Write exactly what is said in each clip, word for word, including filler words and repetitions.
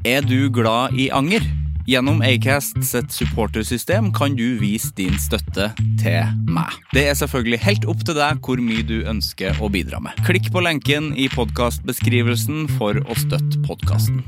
Er du glad i anger? Gjennom Acast sitt supportersystem kan du vise din støtte til meg. Det er selvfølgelig helt opp til deg hvor mye du ønsker å bidra med. Klikk på lenken i podcastbeskrivelsen for å støtte podcasten.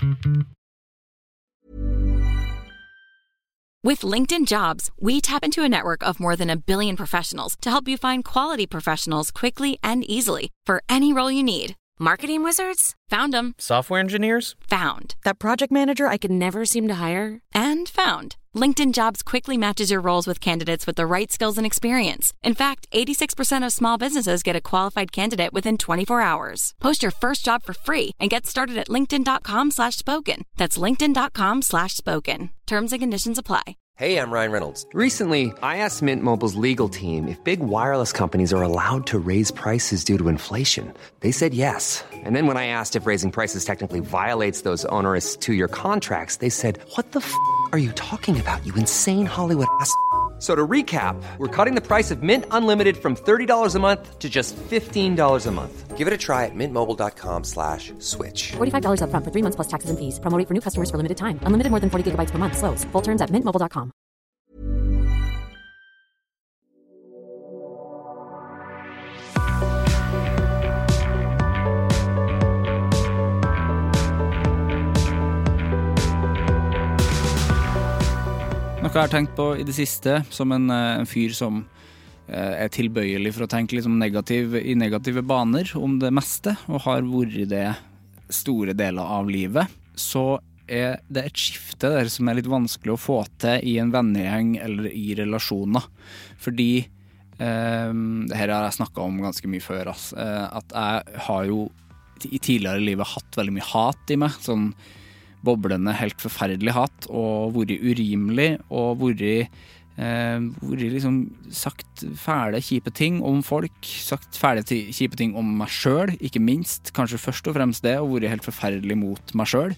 With LinkedIn Jobs, we tap into a network of more than a billion professionals to help you find quality professionals quickly and easily for any role you need. Marketing wizards? Found them. Software engineers? Found. That project manager I could never seem to hire? And found. LinkedIn Jobs quickly matches your roles with candidates with the right skills and experience. In fact, eighty-six percent of small businesses get a qualified candidate within twenty-four hours. Post your first job for free and get started at linkedin.com slash spoken. That's linkedin.com slash spoken. Terms and conditions apply. Hey, I'm Ryan Reynolds. Recently, I asked Mint Mobile's legal team if big wireless companies are allowed to raise prices due to inflation. They said yes. And then when I asked if raising prices technically violates those onerous two-year contracts, they said, what the f*** are you talking about, you insane Hollywood ass f- So to recap, we're cutting the price of Mint Unlimited from thirty dollars a month to just fifteen dollars a month. Give it a try at mintmobile.com slash switch. forty-five dollars up front for three months plus taxes and fees. Promo rate for new customers for limited time. Unlimited more than forty gigabytes per month. Slows full terms at mint mobile dot com. Noe jeg har tenkt på i det siste, som en, en fyr som eh, er tilbøyelig for å tenke liksom negativ, i negative baner om det meste, og har vært det store deler av livet, så er det et skifte der som er litt vanskelig å få til i en vennegjeng eller i relasjoner. Fordi, eh, det her har jeg snakket om ganske mye før, ass, eh, at jeg har jo i tidligere livet hatt veldig mye hat i meg, sånn boblende, helt forferdelig hat, og vært urimelig, og vært, eh, vært liksom sagt fæle, kjipe ting om folk, sagt fæle, kjipe ting om meg selv, ikke minst, kanskje først og fremst det, og vært helt forferdelig mot meg selv.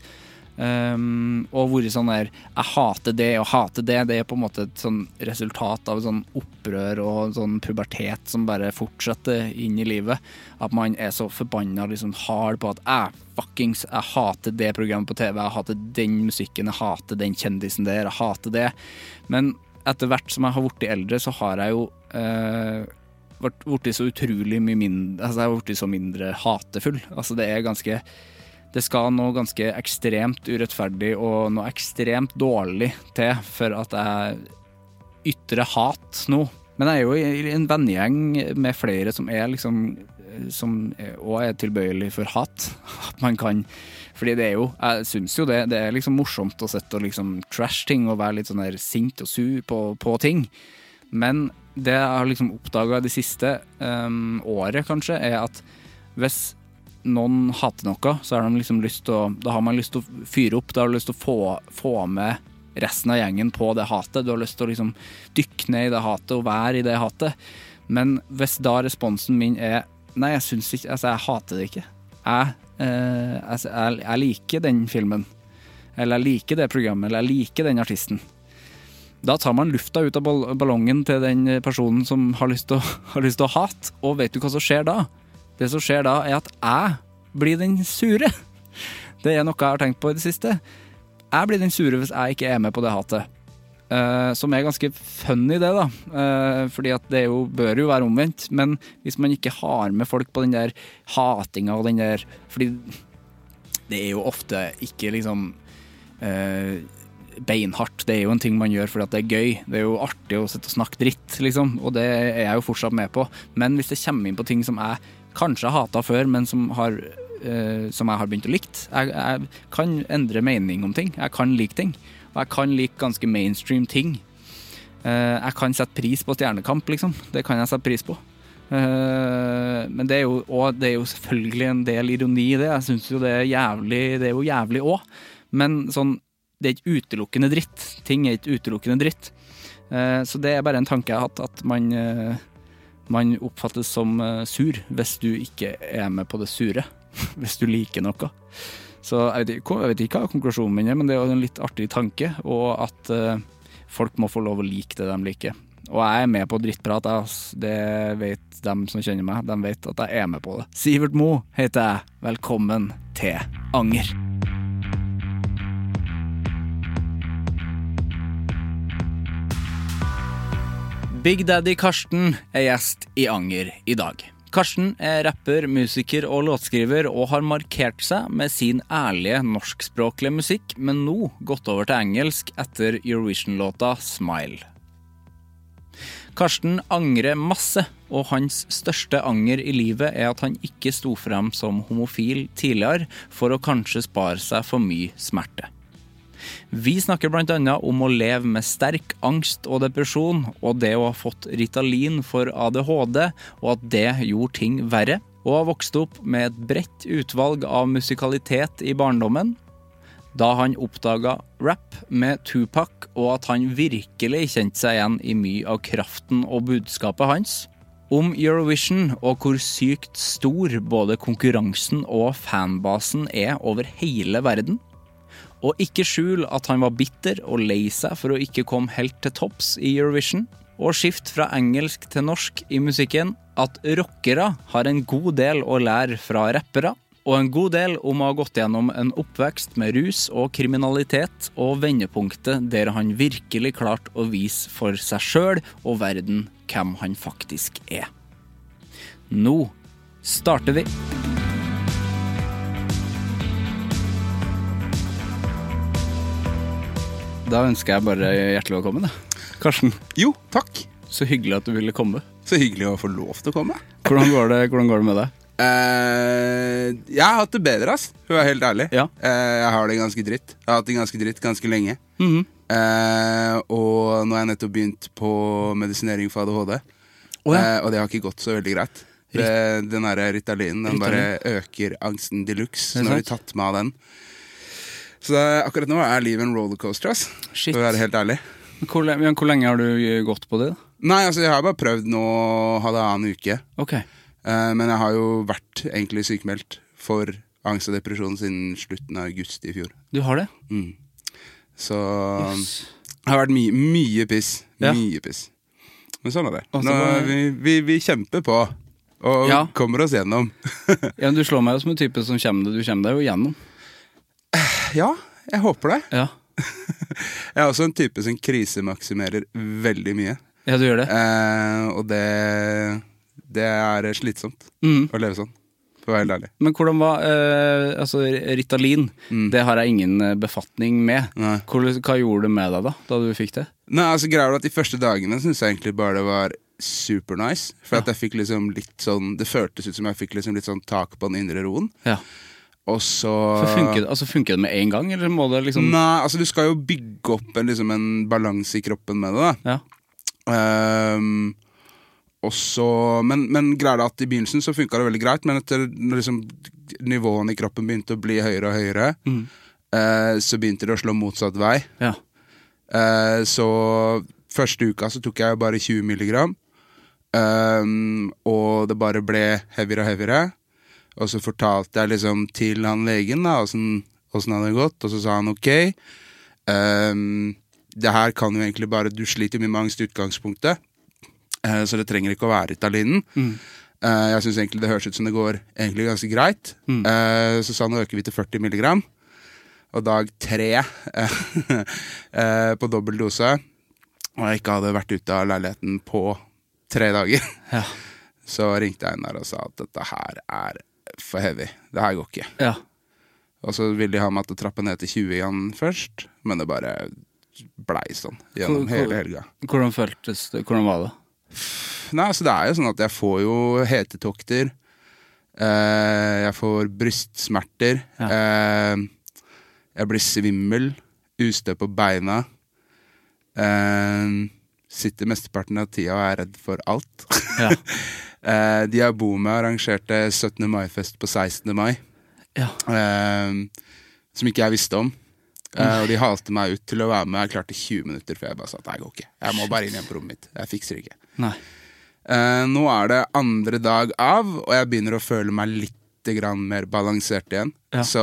Um, og vært sånn der, jeg hater det og hater det, det er på en måte et sånn resultat av sånn opprør og sånn pubertet som bare fortsetter inn i livet, at man er så forbannet liksom hard på at jeg fuckings, jeg hater det programmet på T V, jeg hater den musikken, jeg hater den kjendisen der, jeg hater det. Men etter hvert som jeg har vært eldre, så har jeg jo uh, vært, vært så utrolig mye mindre, altså jeg har vært så mindre hatefull, altså det er ganske Det skal noe ganske ekstremt urettferdig og noe ekstremt dårlig til for at jeg ytrer hat nå. Men jeg er jo i en vennegjeng med flere som er liksom, som er, og er tilbøyelig for hat. Man kan, fordi det er jo, jeg synes jo det, det er liksom morsomt å sette og liksom trash ting og være litt sånn der sint og sur på, på ting. Men det jeg har liksom oppdaget det siste um, året kanskje, er at hvis noen hater noe, så har de liksom lyst til å, da har man lyst til å fyre opp, da har du lyst til å få, få med resten av gjengen på det hatet, du har lyst til å liksom dykke ned i det hatet og være i det hatet, men hvis da responsen min er, nei, jeg synes ikke, altså jeg hater det ikke, jeg, eh, altså, jeg, jeg liker den filmen, eller jeg liker det programmet, eller jeg liker den artisten, da tar man lufta ut av ballongen til den personen som har lyst til å, har lyst til å hate, og vet du hva som skjer da? Det som skjer da er at jeg blir den sure. Det er noe jeg har tenkt på i det siste. Jeg blir den sure hvis jeg ikke er med på det hatet. Uh, som er ganske funny det da. Uh, fordi at det jo, bør jo være omvendt. Men hvis man ikke har med folk på den der hatinga og den der... Fordi det er jo ofte ikke liksom... Uh, beinhardt. Det er jo en ting man gjør fordi at det er gøy. Det er jo artig å sitte og snakke dritt, liksom. Og det er jeg jo fortsatt med på. Men hvis det kommer inn på ting som jeg kanskje har hatet før, men som, har, uh, som jeg har begynt å likt. Jeg, jeg kan endre mening om ting. Jeg kan like ting. Og jeg kan like ganske mainstream ting. Uh, jeg kan sette pris på stjernekamp, liksom. Det kan jeg sette pris på. Uh, men det er jo, og det er jo selvfølgelig en del ironi i det. Jeg synes jo det er jævlig, det er jo jævlig også. Men sånn, det er ikke utelukkende dritt. Ting er ikke utelukkende dritt. Uh, så det er bare en tanke jeg har hatt, at man... Uh, man oppfattes som uh, sur hvis du ikke er med på det sure, hvis du liker noe. Så jeg vet, ikke, jeg vet ikke hva konklusjonen min er, men det er jo en litt artig tanke, og at uh, folk må få lov å like det de liker. Og jeg er med på drittprat, altså. Det vet de som kjenner meg, de vet at jeg er med på det. Sivert Mo heter jeg, velkommen til Anger. Big Daddy Karsten er gjest i Anger i dag. Karsten er rapper, musiker og låtskriver og har markert seg med sin ærlige norskspråklige musikk, men nå gått over til engelsk etter Eurovision-låta Smile. Karsten angrer masse, og hans største anger i livet er at han ikke sto frem som homofil tidligere for å kanskje spare seg for mye smerte. Vi snakker blant annet om å leve med sterk angst og depresjon, og det å ha fått Ritalin for A D H D, og at det gjorde ting verre, og har vokst opp med et bredt utvalg av musikalitet i barndommen, da han oppdaget rap med Tupac, og at han virkelig kjente seg igjen i mye av kraften og budskapet hans, om Eurovision og hvor sykt stor både konkurransen og fanbasen er over hele verden, og ikke skjul at han var bitter og lei seg for å ikke komme helt til topps i Eurovision, og skift fra engelsk til norsk i musikken, at rockere har en god del å lære fra rappere, og en god del om å ha gått gjennom en oppvekst med rus og kriminalitet, og vendepunktet der han virkelig klarte å vise for seg selv og verden hvem han faktisk er. Nå starter vi! Da ønsker jeg bare hjertelig velkommen, da. Karsten. Jo, takk. Så hyggelig at du ville komme. Så hyggelig å få lov til å komme. Hvordan går det, hvordan går det med deg? Uh, jeg har hatt det bedre, ass. For å være helt ærlig. Ja. Uh, jeg har det ganske dritt. Jeg har hatt det ganske dritt ganske lenge. Mhm. uh, Og nå har jeg nettopp begynt på medisinering for A D H D. Oh, ja. uh, Og det har ikke gått så veldig greit. Det, den der Ritalinen, den Ritalin. bare øker angsten deluxe. Det er Når de sant. tatt meg av den. Så det, akkurat nå er livet en rollercoaster, ass. Shit. For å være helt ærlig. Hvor, le- men hvor lenge har du gått på det, da? Nei, altså jeg har bare prøvd nå halvannen uke. Ok. Eh, Men jeg har jo vært egentlig sykemeldt for angst og depresjon siden slutten av august i fjor. Du har det? Mm. Så Yes. det har vært mye, mye piss. Ja. Mye piss. Men sånn er det. Og så Nå, bare- vi, vi, vi kjemper på, og Ja. kommer oss gjennom. Ja, du slår meg jo som en type som kommer, du kommer deg jo gjennom. Ja, jeg håper det. Ja, Jeg er også en type som krisemaksimerer veldig mye. ja du gjør det. Eh, og det, det er slitsomt Mhm. å leve sånn, for å være helt ærlig. Men hvordan var, eh, altså Ritalin, det har jeg ingen eh, befatning med. Nei. Hvordan, hva gjorde det med deg da, da du fikk det? Nei, altså greier det at de første dagene synes jeg egentlig bare det var super nice. For at jeg fikk liksom litt sånn, det føltes ut som jeg fikk liksom litt sånn tak på den indre roen. Ja. Og så For funker, det- altså, funker det med en gang, eller må det liksom... Nei, altså du skal jo bygge opp en, liksom, en balanse i kroppen med det da. Ja. Ehm, og så, men, men greier det at i begynnelsen så funket det veldig greit, men etter når liksom nivåen i kroppen begynte å bli høyere og høyere, Mhm. eh, så begynte det å slå motsatt vei. Ja. Eh, så første uka så tok jeg jo bare tjue milligram, um, og det bare ble heavyere og heavyere. Og så fortalte jeg liksom til han legen da, hvordan, hvordan det hadde gått, og så sa han ok, um, det her kan jo egentlig bare, du sliter mye med angst i utgangspunktet, uh, så det trenger ikke å være Ritalinen. Mm. Uh, jeg synes egentlig det høres ut som det går egentlig ganske greit. Mm. Uh, så sa han, nå øker vi til førti milligram, og dag tre uh, uh, på dobbelt dose, og jeg ikke hadde vært ute av leiligheten på tre dager. Ja. Så ringte jeg inn der og sa at dette her er for heavy. Det her går ikke. Ja. Og så ville de ha meg til å trappe ned til tjue igjen først, men det bare blei sånn gjennom Hvor- hvor- hele helga. Hvordan føltes det? Hvordan var det? Nei, altså det er jo sånn at jeg får jo hetetokter, eh, jeg får brystsmerter, Ja. eh, jeg blir svimmel, ustø på beina, eh, sitter mesteparten av tida og er redd for alt. Ja. eh, de jeg bor med arrangerte syttende mai-fest på sekstende mai, Ja. eh, som ikke jeg visste om. Eh, og de halte meg ut til å være med. Jeg klarte tjue minutter før jeg bare sa at nei, jeg går ikke. Jeg må bare inn igjen på rommet mitt. Jeg fikser ikke. Nei. Eh, nå er det andre dag av, og jeg begynner å føle meg litt grann mer balansert igjen. Ja. Så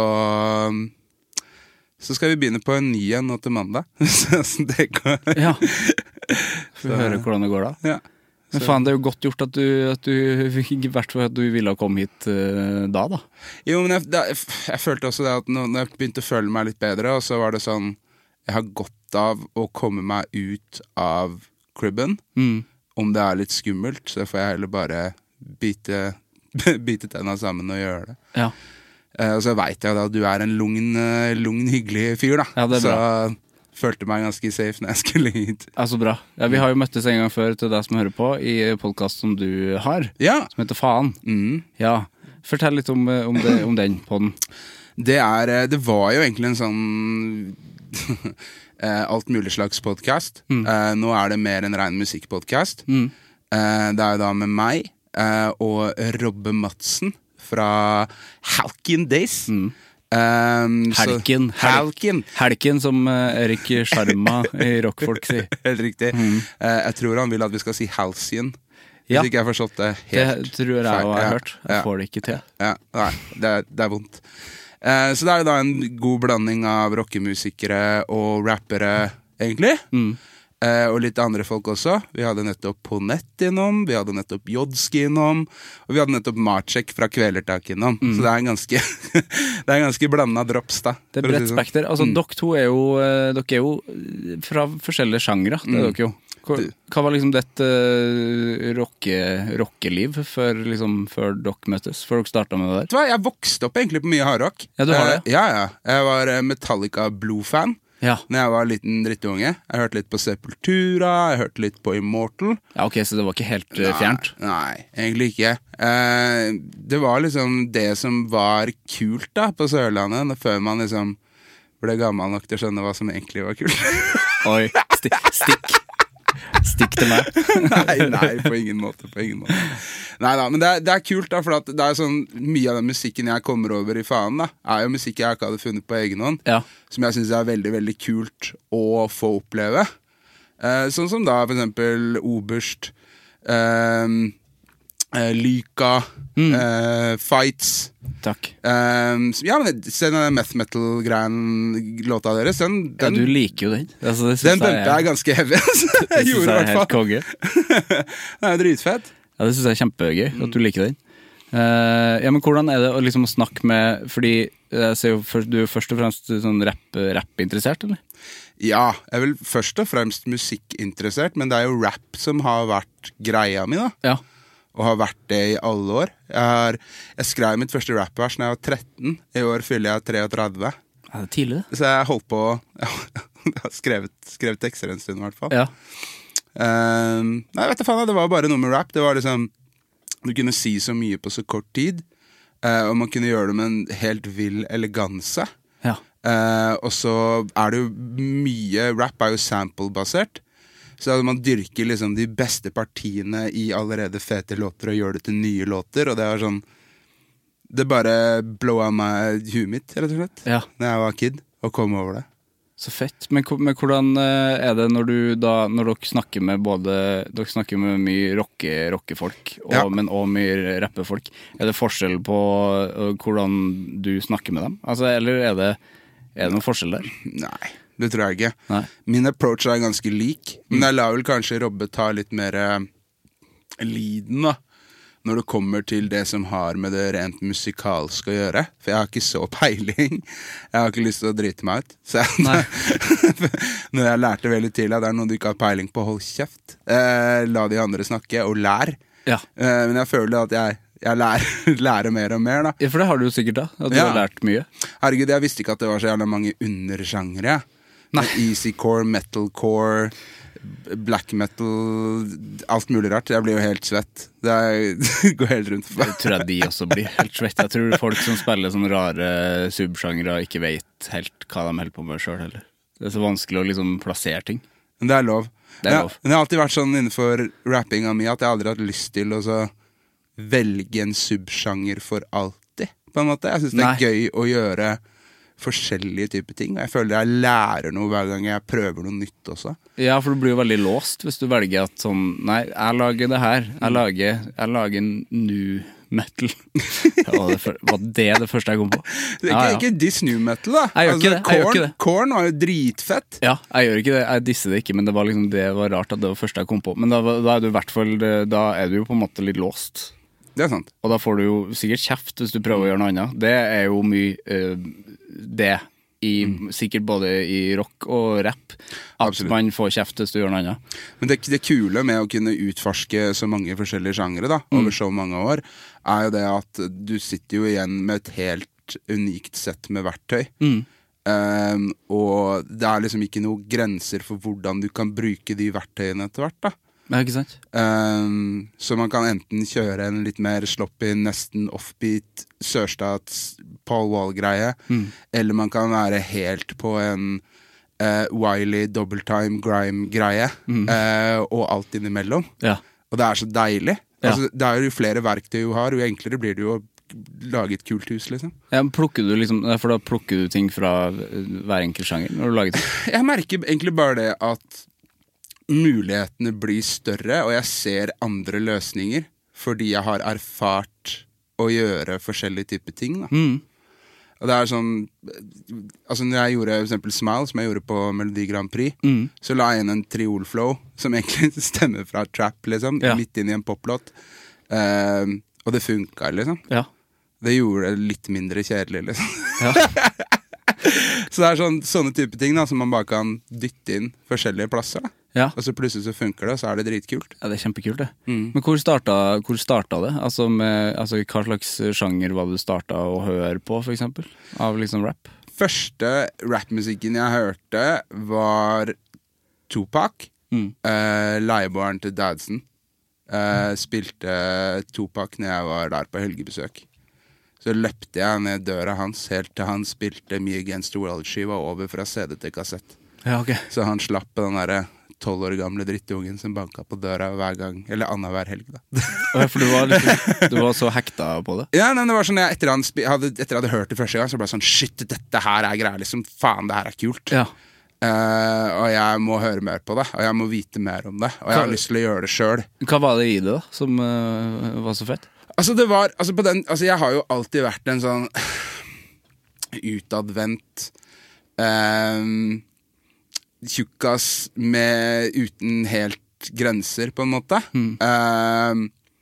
Så skal vi begynne på en ny en nå til mandag. Så det går. Ja. Får vi høre hvordan det går da. Ja. Men faen, det er jo godt gjort at du, at du fikk vært for at du ville komme hit uh, da, da. Jo, men jeg, da, jeg, jeg følte også det at når når jeg begynte å føle meg litt bedre, og så var det sånn, jeg har godt av å komme meg ut av cribben, Mm. om det er litt skummelt, så får jeg heller bare bite, bite tenna sammen og gjøre det. Ja. Uh, og så vet jeg da at du er en lugn, uh, lugn hyggelig fyr da. Ja, det er bra. Så følte meg ganske safe når jeg skulle hit. Ja, så bra. Ja, vi har jo møttes en gang før til deg som hører på, i podcast som du har, Ja. som heter Faen. Mm. Ja, fortell litt om, om, det, om den podden. Det, er, det var jo egentlig en sånn alt mulig slags podcast. Mm. Uh, nå er det mer en ren musikkpodcast. Mm. Uh, det er jo da med meg uh, og Robbe Madsen fra Halkin Days. Mm. Um, Helken, så, Helken. Helken som uh, Erik Sharma i rockfolk sier. Helt riktig. Mm. Uh, jeg tror han vil at vi skal si Halcyon. Hvis ja. ikke jeg har forstått det helt. Det tror jeg jeg har ja. hørt. Jeg ja. får det ikke til. Ja. Nei, det er, det er vondt. Uh, så det er jo da en god blanding av rockemusikere og rappere, egentlig. Mm. Uh, og litt andre folk også. Vi hadde nettopp Ponett innom, vi hadde nettopp Jodski innom, og vi hadde nettopp Marcek fra Kvelertak innom. Mm. Så det er en ganske, det er en ganske blandet drops da. Det er bredt spekter. Altså, mm. dere to er jo, dere er jo fra forskjellige sjangre, det er mm. dere jo. Hva, hva var liksom ditt uh, rocke, rockeliv før, liksom, før dere møttes, før dere startet med det der? Jeg vokste opp egentlig på mye hardrock. Ja, du har det? Uh, ja, ja. Jeg var Metallica Blue-fan. Ja. Når jeg var liten drittunge. Jeg hørte litt på Sepultura, jeg hørte litt på Immortal. Ja, ok, så det var ikke helt uh, fjernt? Nei, nei, egentlig ikke. Eh, det var liksom det som var kult da, på Sørlandet, før man liksom ble gammel nok til å skjønne hva som egentlig var kult. Oi, sti stikk. Stikk til meg. Nei, nei, på ingen måte, på ingen måte. Neida, men det er, det er kult da, for at det er sånn, mye av den musikken jeg kommer over i Faen da, er jo musikk jeg ikke hadde funnet på egen hånd, ja. Som jeg synes er veldig, veldig kult å få oppleve. Eh, sånn som da, for eksempel, Oberst, eh, eh, Lyka, mm. eh, Fights. Takk. Um, ja, men se den Meth Metal-greien-låta deres, den, den... Ja, du liker jo den. Altså, det den bumper jeg er ganske heavy. Jeg gjorde det i hvert fall. Konge. Det er dritfett. Ja, det synes jeg er kjempegøy, at du liker den. Uh, ja, men hvordan er det å liksom snakke med, fordi jeg ser jo, du er først og fremst sånn rap-interessert, eller? Ja, jeg er vel først og fremst musikkinteressert, men det er jo rap som har vært greia mi da. Ja. Og har vært det i alle år. Jeg, har, jeg skrev mitt første rapvers når jeg var tretten. I år fyller jeg treogtredve. Ja, det er tidlig det. Så jeg holdt på Jeg har skrevet, skrevet tekster en stund i hvert fall. Ja. Um, nei, vet du faen, det var bare noe med rap. Det var liksom du kunne si så mye på så kort tid, uh, og man kunne gjøre det med en helt vill eleganse. Ja. Uh, og så er det jo mye rap er jo sample-basert. Så man dyrker liksom de beste partiene i allerede fete låter og gjør det til nye låter, og det er sånn det bare blowa meg huet mitt, rett og slett, ja. Når jeg var kid, og kom over det. Så fett. Men, men hvordan er det når du da, når dere snakker med både, dere snakker med mye rocke, rockefolk, og, ja. Men også mye rappefolk, er det forskjell på uh, hvordan du snakker med dem? Altså, eller er det, er det noen forskjell der? Nei. Det tror jeg ikke. Nei. Min approach er ganske lik, men jeg lar vel kanskje Robbe ta litt mer uh, liden da, når det kommer til det som har med det rent musikalske å gjøre. For jeg har ikke så peiling. Jeg har ikke lyst til å drite meg ut. Så jeg, når jeg lærte veldig til at det er noe du ikke har peiling på, hold kjeft. Uh, la de andre snakke, og lær. Ja. Uh, men jeg føler at jeg Jeg lærer, lærer mer og mer da. Ja, for det har du jo sikkert da, at du ja. Har lært mye. Herregud, jeg visste ikke at det var så jævla mange undersjangre. Nei. Easycore, metalcore, black metal, alt mulig rart. Jeg blir jo helt svett. Det, er, det går helt rundt for meg. Jeg tror jeg de også blir helt svett. Jeg tror folk som spiller sånne rare subsjangre ikke vet helt hva de holder på med selv heller. Det er så vanskelig å liksom plassere ting. Men det er lov. Det er lov. Men jeg har alltid vært sånn innenfor rappinga mi at jeg aldri har hatt lyst til å så velge en subsjanger for alltid, på en måte. Jeg synes det er Nei. Gøy å gjøre forskjellige typer ting, og jeg føler jeg lærer noe hver gang jeg prøver noe nytt også. Ja, for du blir jo veldig låst hvis du velger at sånn, nei, jeg lager det her, jeg lager, jeg lager en new metal. Ja, det for, var det det første jeg kom på? Det er ikke, ja, ja. Ikke diss new metal da. Jeg gjør ikke det, jeg Korn, gjør ikke det. Korn var jo dritfett. Ja, jeg gjør ikke det, jeg disser det ikke, men det var liksom, det var rart at det var første jeg kom på. Men da, da er du i hvert fall, da er du jo på en måte litt låst. Det er sant. Og da får du jo sikkert kjeft hvis du prøver å gjøre noe annet. Det er jo mye uh, det i, mm. sikkert både i rock og rap, at Absolutt. Man får kjeft hvis du gjør noe annet. Men det, det kule med å kunne utforske så mange forskjellige sjangere da, mm. over så mange år, er jo det at du sitter jo igjen med et helt unikt sett med verktøy. Mm. Um, og det er liksom ikke noen grenser for hvordan du kan bruke de verktøyene etter hvert da. Ja, ikke sant? Um, så man kan enten kjøre en litt mer sloppy, nesten offbeat, sørstats Paul Wall-greie, mm. eller man kan være helt på en uh, Wiley double-time grime-greie, mm. uh, og alt innimellom. Ja. Og det er så deilig. Ja. Altså, det er jo flere verktøy du har, jo enklere blir det jo å lage et kult hus, liksom. Ja, men plukker du liksom, for da plukker du ting fra hver enkelt sjanger når du lager ting? Jeg merker egentlig bare det at mulighetene blir større, og jeg ser andre løsninger, fordi jeg har erfart å gjøre forskjellige typer ting, da. Mm. Og det er sånn, altså når jeg gjorde for eksempel Smile, som jeg gjorde på Melodi Grand Prix, mm. så la jeg inn en triolflow, som egentlig stemmer fra trap, liksom, ja. Midt inn i en poplåt. Uh, og det funket, liksom. Ja. Det gjorde det litt mindre kjedelig, liksom. Ja. Så det er sånn, sånne type ting da, som man bare kan dytte inn forskjellige plasser da. Ja. Og så plutselig så funker det, og så er det dritkult. Ja, det er kjempekult det. Mm. Men hvor startet, hvor startet det? Altså, med, altså hva slags sjanger var det du startet å høre på, for eksempel? Av liksom rap? Første rapmusikken jeg hørte var Tupac, mm. uh, leieboeren til Dadsen. Uh, spilte Tupac når jeg var der på helgebesøk. Så løpte jeg ned døra hans helt til han spilte Me Against the World-skiva over fra C D til kassett. Ja, ok. Så han slapp den der tolv år gamle drittungen som banket på døra hver gang, eller annen hver helg da. Ja, for du var, liksom, du var så hekta på det? Ja, nei, det var sånn, jeg, etter, han, hadde, etter jeg hadde hørt det første gang, så ble det sånn, shit, dette her er greier, liksom, faen, det her er kult. Ja. Uh, og jeg må høre mer på det, og jeg må vite mer om det, og jeg har hva, lyst til å gjøre det selv. Hva var det i det da, som uh, var så fett? Altså det var, altså på den, altså jeg har jo alltid vært en sånn utadvendt um, tjukkas med uten helt grenser på en måte. Mm. Um,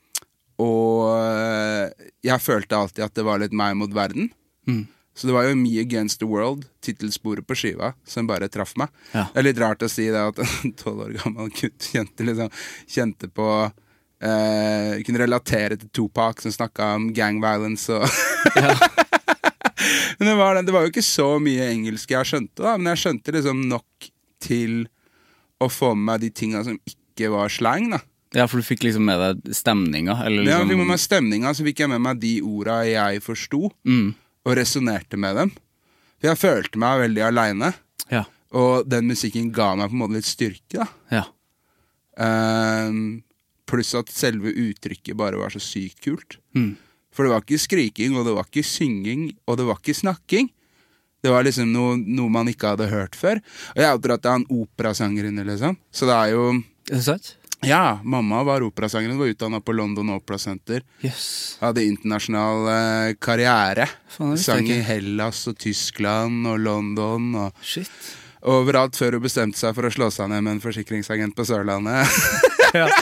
og jeg følte alltid at det var litt meg mot verden. Mm. Så det var jo Me Against the World, titelsporet på skiva, som bare traff meg. Ja. Det er litt rart å si det at en tolv år gammel gutt kjente, liksom, kjente på Uh, kunne relatere til Tupac som snakket om gang violence og ja. Men det var, det var jo ikke så mye engelsk jeg skjønte da, men jeg skjønte liksom nok til å få med meg de tingene som ikke var slang da. Ja, for du fikk liksom med deg stemninga eller liksom... Ja, jeg fikk med meg stemninga, så fikk jeg med meg de ordene jeg forstod mm. og resonerte med dem. For jeg følte meg veldig alene ja. Og den musikken ga meg på en måte litt styrke da. Ja. Um, Pluss at selve uttrykket bare var så sykt kult. Mm. For det var ikke skriking, og det var ikke synging, og det var ikke snakking. Det var liksom noe, noe man ikke hadde hørt før. Og jeg tror at det er en operasanger inne, liksom. Så det er jo... Er det sant? Ja, mamma var operasanger, hun var utdannet på London Opera Center. Yes. Hadde internasjonal eh, karriere. Fan, sang i Hellas og Tyskland og London og... Shit. Overalt før hun bestemte seg for å slå seg ned med en forsikringsagent på Sørlandet. Ja.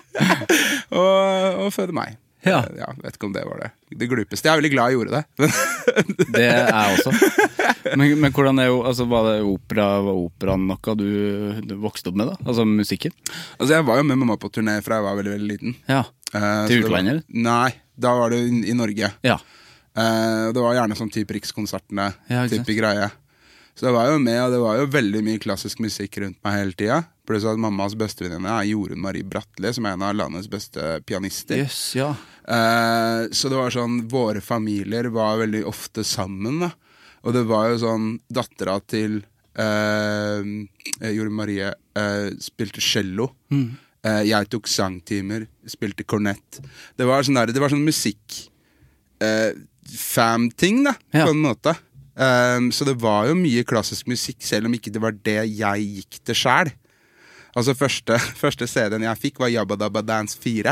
og, og fødde meg. Ja. Ja, vet ikke om det var det det glupeste. Jeg er veldig glad jeg gjorde det. Det er jeg også. Men, men hvordan er jo, altså, var det opera, var operaen noe du, du vokste opp med da? Altså musikken? Altså jeg var jo med mamma på turné fra jeg var veldig, veldig liten. Ja, uh, til utlandet? Nei, da var det i, i Norge. Ja. Uh, det var gjerne sånn type Rikskonsertene, ja, type greie. Så det var jo med, og det var jo veldig mye klassisk musikk rundt meg hele tiden. Pluss at mammas bestevenninne er Jorunn Marie Bratteli, som er en av landets beste pianister. Yes, ja. Uh, så det var sånn, våre familier var veldig ofte sammen da. Og det var jo sånn, dattera til uh, Jorunn Marie uh, spilte cello. Mm. Uh, jeg tok sangtimer, spilte kornett. Det var sånn, der, det var sånn musikk uh, fam-ting da, ja. På en måte. Um, så det var jo mye klassisk musikk, selv om ikke det var det jeg gikk til selv. Altså første, første C D-en jeg fikk var Jabba Dabba Dance fire.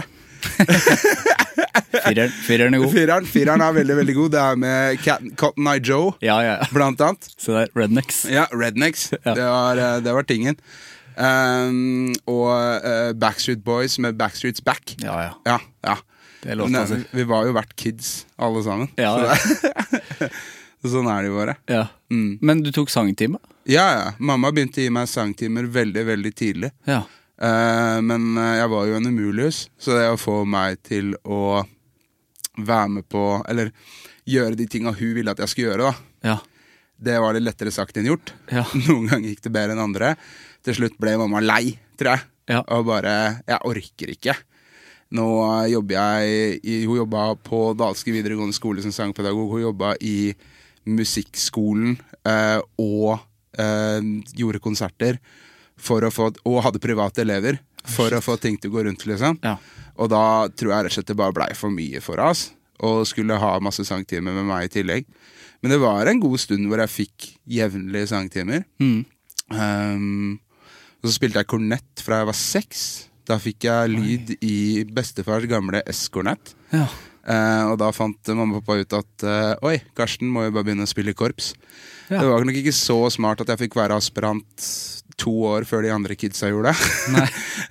Fireren, fireren er god. Fireren, fireren er veldig, veldig god. Det er med Cat, Cotton Eye Joe, ja, ja. Blant annet. Så det er Rednecks. Ja, Rednecks. Ja. Det, var, det var tingen. Um, og uh, Backstreet Boys med Backstreet's Back. Ja, ja. Ja, ja. Det er lov til å si. Vi var jo vært kids, alle sammen. Ja, ja. Sånn er det jo bare. Ja. Mm. Men du tok sangtime? Ja, ja. Mamma begynte å gi meg sangtimer veldig, veldig tidlig. Ja. Uh, men jeg var jo en umulius, så det å få meg til å være med på, eller gjøre de tingene hun ville at jeg skulle gjøre, da. Ja. Det var litt lettere sagt enn gjort. Ja. Noen ganger gikk det bedre enn andre. Til slutt ble mamma lei, tror jeg. Ja. Og bare, jeg orker ikke. Nå jobber jeg, i, hun jobbet på Dalske videregående skole som sangpedagog. Hun jobbet i musikkskolen eh, og eh, gjorde konserter for å få, og hadde private elever for å få ting til å gå rundt, liksom. Ja. Og da tror jeg rett og slett det bare ble for mye for oss, og skulle ha masse sangtimer med meg i tillegg. Men det var en god stund hvor jeg fikk jevnlige sangtimer. Mm. Um, og så spilte jeg kornett fra jeg var seks. Da fikk jeg lyd Oi. I bestefars gamle S-kornett. Ja. Uh, og da fant mamma og pappa ut at uh, Oi, Karsten må jo bare begynne å spille i korps. Ja. Det var nok ikke så smart at jeg fikk være aspirant to år før de andre kidsa gjorde det. Nei.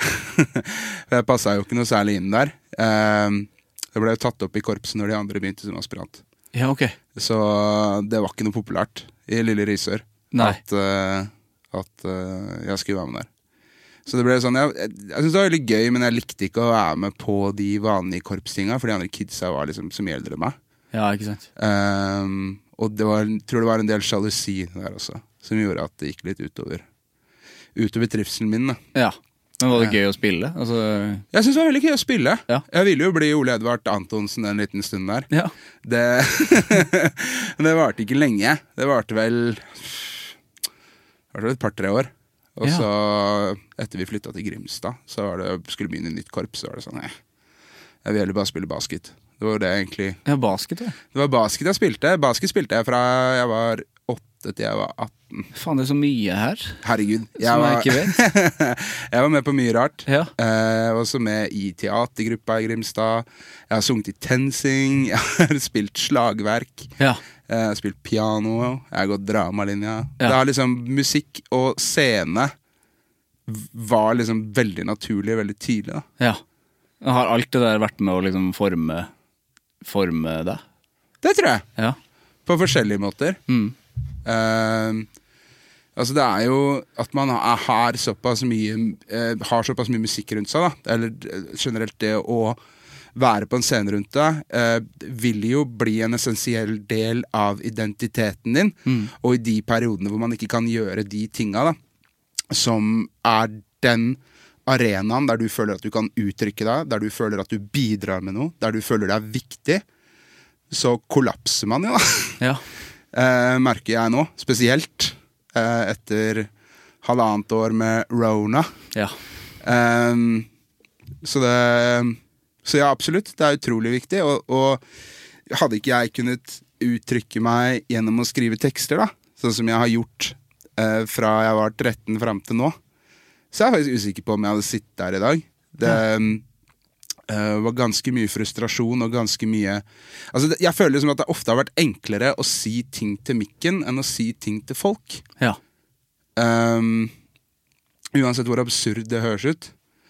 Jeg passet jo ikke noe særlig inn der. Uh, det ble jo tatt opp i korpsen når de andre begynte som aspirant. Ja, ok. Så det var ikke noe populært i Lille Risør at, uh, at uh, jeg skulle være med der. Så det ble sånn, jeg, jeg, jeg synes det var veldig gøy, men jeg likte ikke å være med på de vanlige korpstinga, for de andre kidsa var liksom så mye eldre enn meg. Ja, ikke sant. Um, og det var, jeg tror det var en del jalusi der også, som gjorde at det gikk litt utover, utover trivselen min. Da. Ja, men var det gøy å spille? Altså... Jeg synes det var veldig gøy å spille. Ja. Jeg ville jo bli Ole Edvard Antonsen en liten stund der. Ja. Det, men det varte ikke lenge. Det varte vel, det varte vel et par-tre år. Og ja. Så etter vi flyttet til Grimstad, så var det, skulle begynne i nytt korps, så var det sånn, nei, jeg vil heller bare spille basket. Det var det egentlig. Ja, basket, ja. Det var basket jeg spilte. Basket spilte jeg fra jeg var åtte til jeg var atten. Faen, det er så mye her. Herregud. Jeg Som var, jeg ikke vet. Jeg var med på mye rart. Ja. Jeg var også med i teatergruppa i Grimstad. Jeg har sunget i TenSing. Jeg har spilt slagverk. Ja. Jeg har spilt piano. Jeg har gått dramalinja. Ja. Det har liksom musikk og scene var liksom veldig naturlig, veldig tidlig da. Ja. Har alt det der vært med å liksom forme, forme deg? Det tror jeg. Ja. På forskjellige måter. Mm. Uh, altså det er jo at man har, har såpass mye uh, har såpass mye musikk rundt seg da. Eller generelt det å være på en scene rundt deg uh, vil jo bli en essensiell del av identiteten din. Mm. Og i de periodene hvor man ikke kan gjøre de tinga da, som er den arenaen der du føler at du kan uttrykke deg, der du føler at du bidrar med noe, der du føler det er viktig, så kollapser man jo da. Ja. Uh, merker jeg nå, spesielt uh, etter halvannet år med Rona. Ja. Um, så det Så ja, absolutt, det er utrolig viktig, og, og hadde ikke jeg kunnet uttrykke meg gjennom å skrive tekster da, sånn som jeg har gjort uh, fra jeg var tretten frem til nå, så er jeg faktisk usikker på om jeg hadde sittet der i dag. Det um, Uh, var ganske mye frustrasjon og ganske mye altså det, jeg føler liksom at det ofte har vært enklere å si ting til mikken enn å si ting til folk. Ja. Um, uansett hvor absurd det høres ut.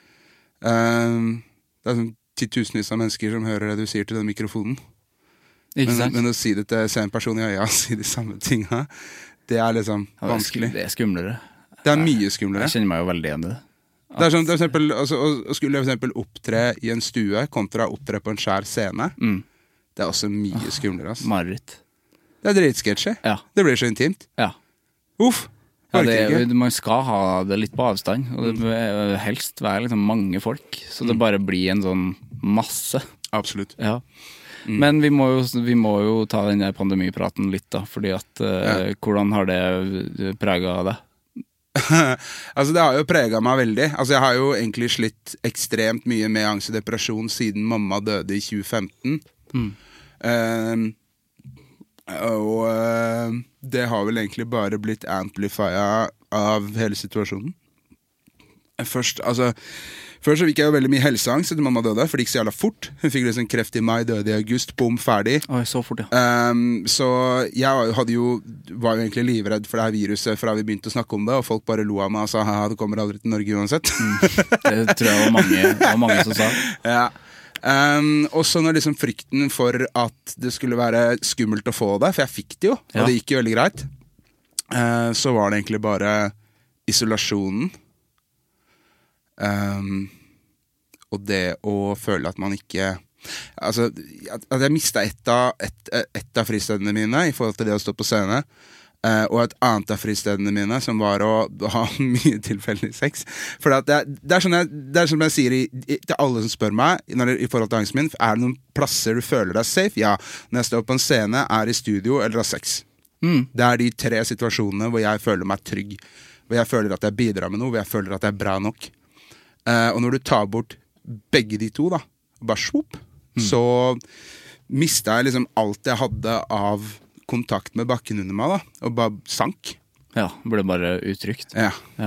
Um, det er sånn titusenvis av mennesker som hører det du sier til den mikrofonen. Ikke sant? Men, men å si det til se en person i øya og si de samme tingene, det er liksom ja, vanskelig. Det er skumlere. Det er mye skumlere. Jeg kjenner meg jo veldig igjen i det. Det er sånn, for eksempel, altså, å skulle for eksempel opptre i en stue kontra å opptre på en skjær scene, mm. det er også mye skumlere. Altså. Mareritt. Det er dritsketsjy. Ja. Det blir så intimt. Ja. Uff. Ja, det, man skal ha det litt på avstand, og det vil helst være liksom mange folk, så det bare blir en sånn masse. Absolutt. Ja. Mm. Men vi må, jo, vi må jo ta den der pandemipraten litt da, fordi at uh, ja. Hvordan har det preget av det? Altså det har jo preget meg veldig. Altså jeg har jo egentlig slitt ekstremt mye med angst og depresjon siden mamma døde i tjue femten. Mm. uh, Og uh, det har vel egentlig bare blitt amplifiet av hele situasjonen. Først, altså Først så fikk jeg jo veldig mye helseangst etter mamma døde, for det gikk så jævla fort. Hun fikk liksom kreft i mai, døde i august, bom, ferdig. Oi, så fort, ja. Um, så jeg hadde jo, var jo egentlig livredd for det her viruset fra vi begynte å snakke om det, og folk bare lo av meg og sa, haha, det kommer aldri til Norge uansett. Mm. Det tror jeg var mange, var mange som sa. Ja. Um, og så når liksom frykten for at det skulle være skummelt å få det, for jeg fikk det jo, og Ja. det gikk jo veldig greit, uh, så var det egentlig bare isolasjonen. Um, og det å føle at man ikke... Altså, at at jeg mistet et av, et, et av fristedene mine i forhold til det å stå på scene, uh, og et annet av fristedene mine som var å ha mye tilfeldig sex. For at det, det, er sånn jeg, det er som jeg sier i, i, til alle som spør meg når det, i forhold til angsten min, er det noen plasser du føler deg safe? Ja, når jeg står på en scene, er i studio eller har sex. Mm. Det er de tre situasjonene hvor jeg føler meg trygg, hvor jeg føler at jeg bidrar med noe, hvor jeg føler at jeg er bra nok. Uh, og når du tar bort begge de to da, bare swoop, Mm. så mistet jeg liksom alt jeg hadde av kontakt med bakken under meg da, og bare sank. Ja, ble bare uttrykt. Ja. Ja.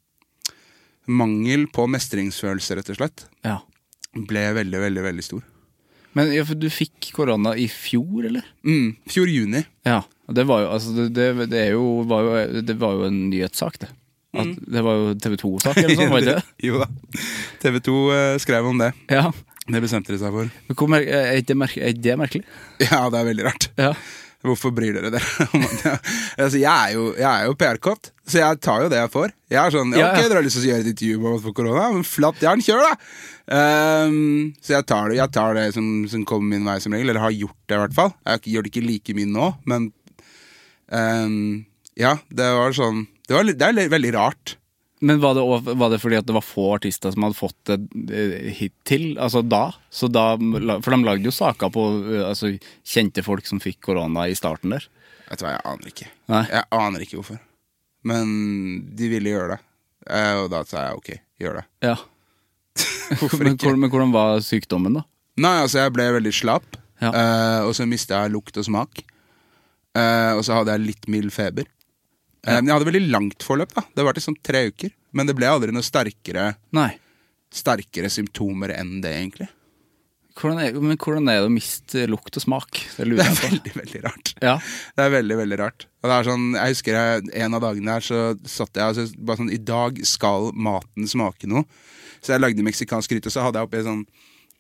Mangel på mestringsfølelse, rett og slett, Ja. ble veldig, veldig, veldig stor. Men ja, for du fikk korona i fjor, eller? Mm, fjor juni. Ja, og det var jo, altså, det, det, det er jo, var jo, det var jo en nyhetssak, det. At, Mm. Det var jo T V to-sak, eller sånn, var det ikke det? Jo da. T V to uh, skrev om det. Ja. Det bestemte de seg for. Men hvor mer- Er ikke det, merke, er ikke det merkelig? Ja, det er veldig rart. Ja. Hvorfor bryr dere dere om at jeg, altså, jeg er jo, jeg er jo P R-kott, så jeg tar jo det jeg får. Jeg er sånn, ja, Ja, ok, ja. dere har lyst til å gjøre et intervju om å få korona, men flatt jern, kjør da! Um, så jeg tar det, jeg tar det som, som kommer min vei som regel, eller har gjort det i hvert fall. Jeg gjør det ikke like mye nå, men um, ja, det var sånn, det, var, litt- det er litt- veldig rart. Men var det, også- var det fordi at det var få artister som hadde fått det eh, hit til, altså da? Så da, for de lagde jo saker på eh, altså, kjente folk som fikk korona i starten der. Vet du hva, jeg aner ikke. Nei. Jeg aner ikke hvorfor. Men de ville gjøre det. Eh, Og da sa jeg, ok, gjør det. Ja. Hvorfor Men, ikke? hvor- men hvordan var sykdommen da? Nei, altså jeg ble veldig slapp, Ja. eh, og så mistet jeg lukt og smak. Eh, og så hadde jeg litt mild feber. Eh, Men jeg hadde veldig langt forløp da. Det var til sånn tre uker. Men det ble aldri noe sterkere, Nei. sterkere symptomer enn det egentlig. Hvordan er, men hvordan er det å miste lukt og smak? Det lurer Det er jeg på. veldig, veldig rart. Ja. Det er veldig, veldig rart. Og det er sånn, jeg husker jeg, en av dagene her så satt jeg og så bare sånn, i dag skal maten smake noe. Så jeg lagde meksikansk gryte, og så hadde jeg oppi sånn